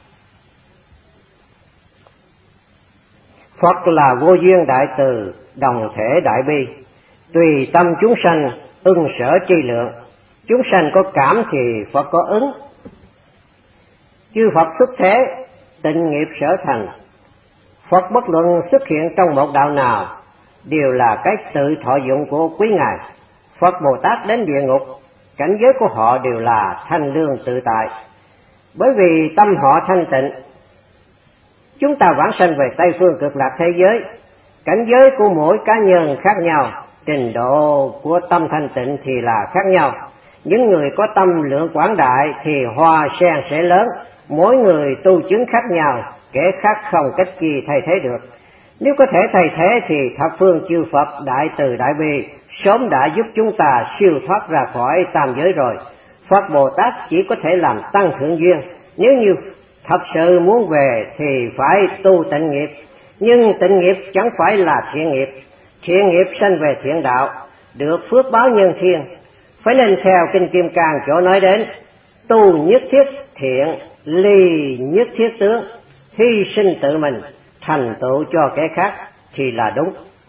Phật là vô duyên đại từ, đồng thể đại bi, tùy tâm chúng sanh, ưng sở tri lượng. Chúng sanh có cảm thì Phật có ứng. Chư Phật xuất thế, tịnh nghiệp sở thành. Phật bất luận xuất hiện trong một đạo nào đều là cái tự thọ dụng của quý Ngài. Phật Bồ Tát đến địa ngục, cảnh giới của họ đều là thanh lương tự tại. Bởi vì tâm họ thanh tịnh, chúng ta vãng sanh về Tây phương cực lạc thế giới. Cảnh giới của mỗi cá nhân khác nhau, trình độ của tâm thanh tịnh thì là khác nhau. Những người có tâm lượng quảng đại thì hoa sen sẽ lớn, mỗi người tu chứng khác nhau, kẻ khác không cách chi thay thế được. Nếu có thể thay thế thì thập phương chư Phật đại từ đại bi sớm đã giúp chúng ta siêu thoát ra khỏi tam giới rồi. Phật Bồ Tát chỉ có thể làm tăng thượng duyên. Nếu như thật sự muốn về thì phải tu tịnh nghiệp, nhưng tịnh nghiệp chẳng phải là thiện nghiệp. Thiện nghiệp sanh về thiện đạo, được phước báo nhân thiên. Phải nên theo Kinh Kim Cang chỗ nói đến, tu nhất thiết thiện, ly nhất thiết tướng, hy sinh tự mình, thành tựu cho kẻ khác thì là đúng.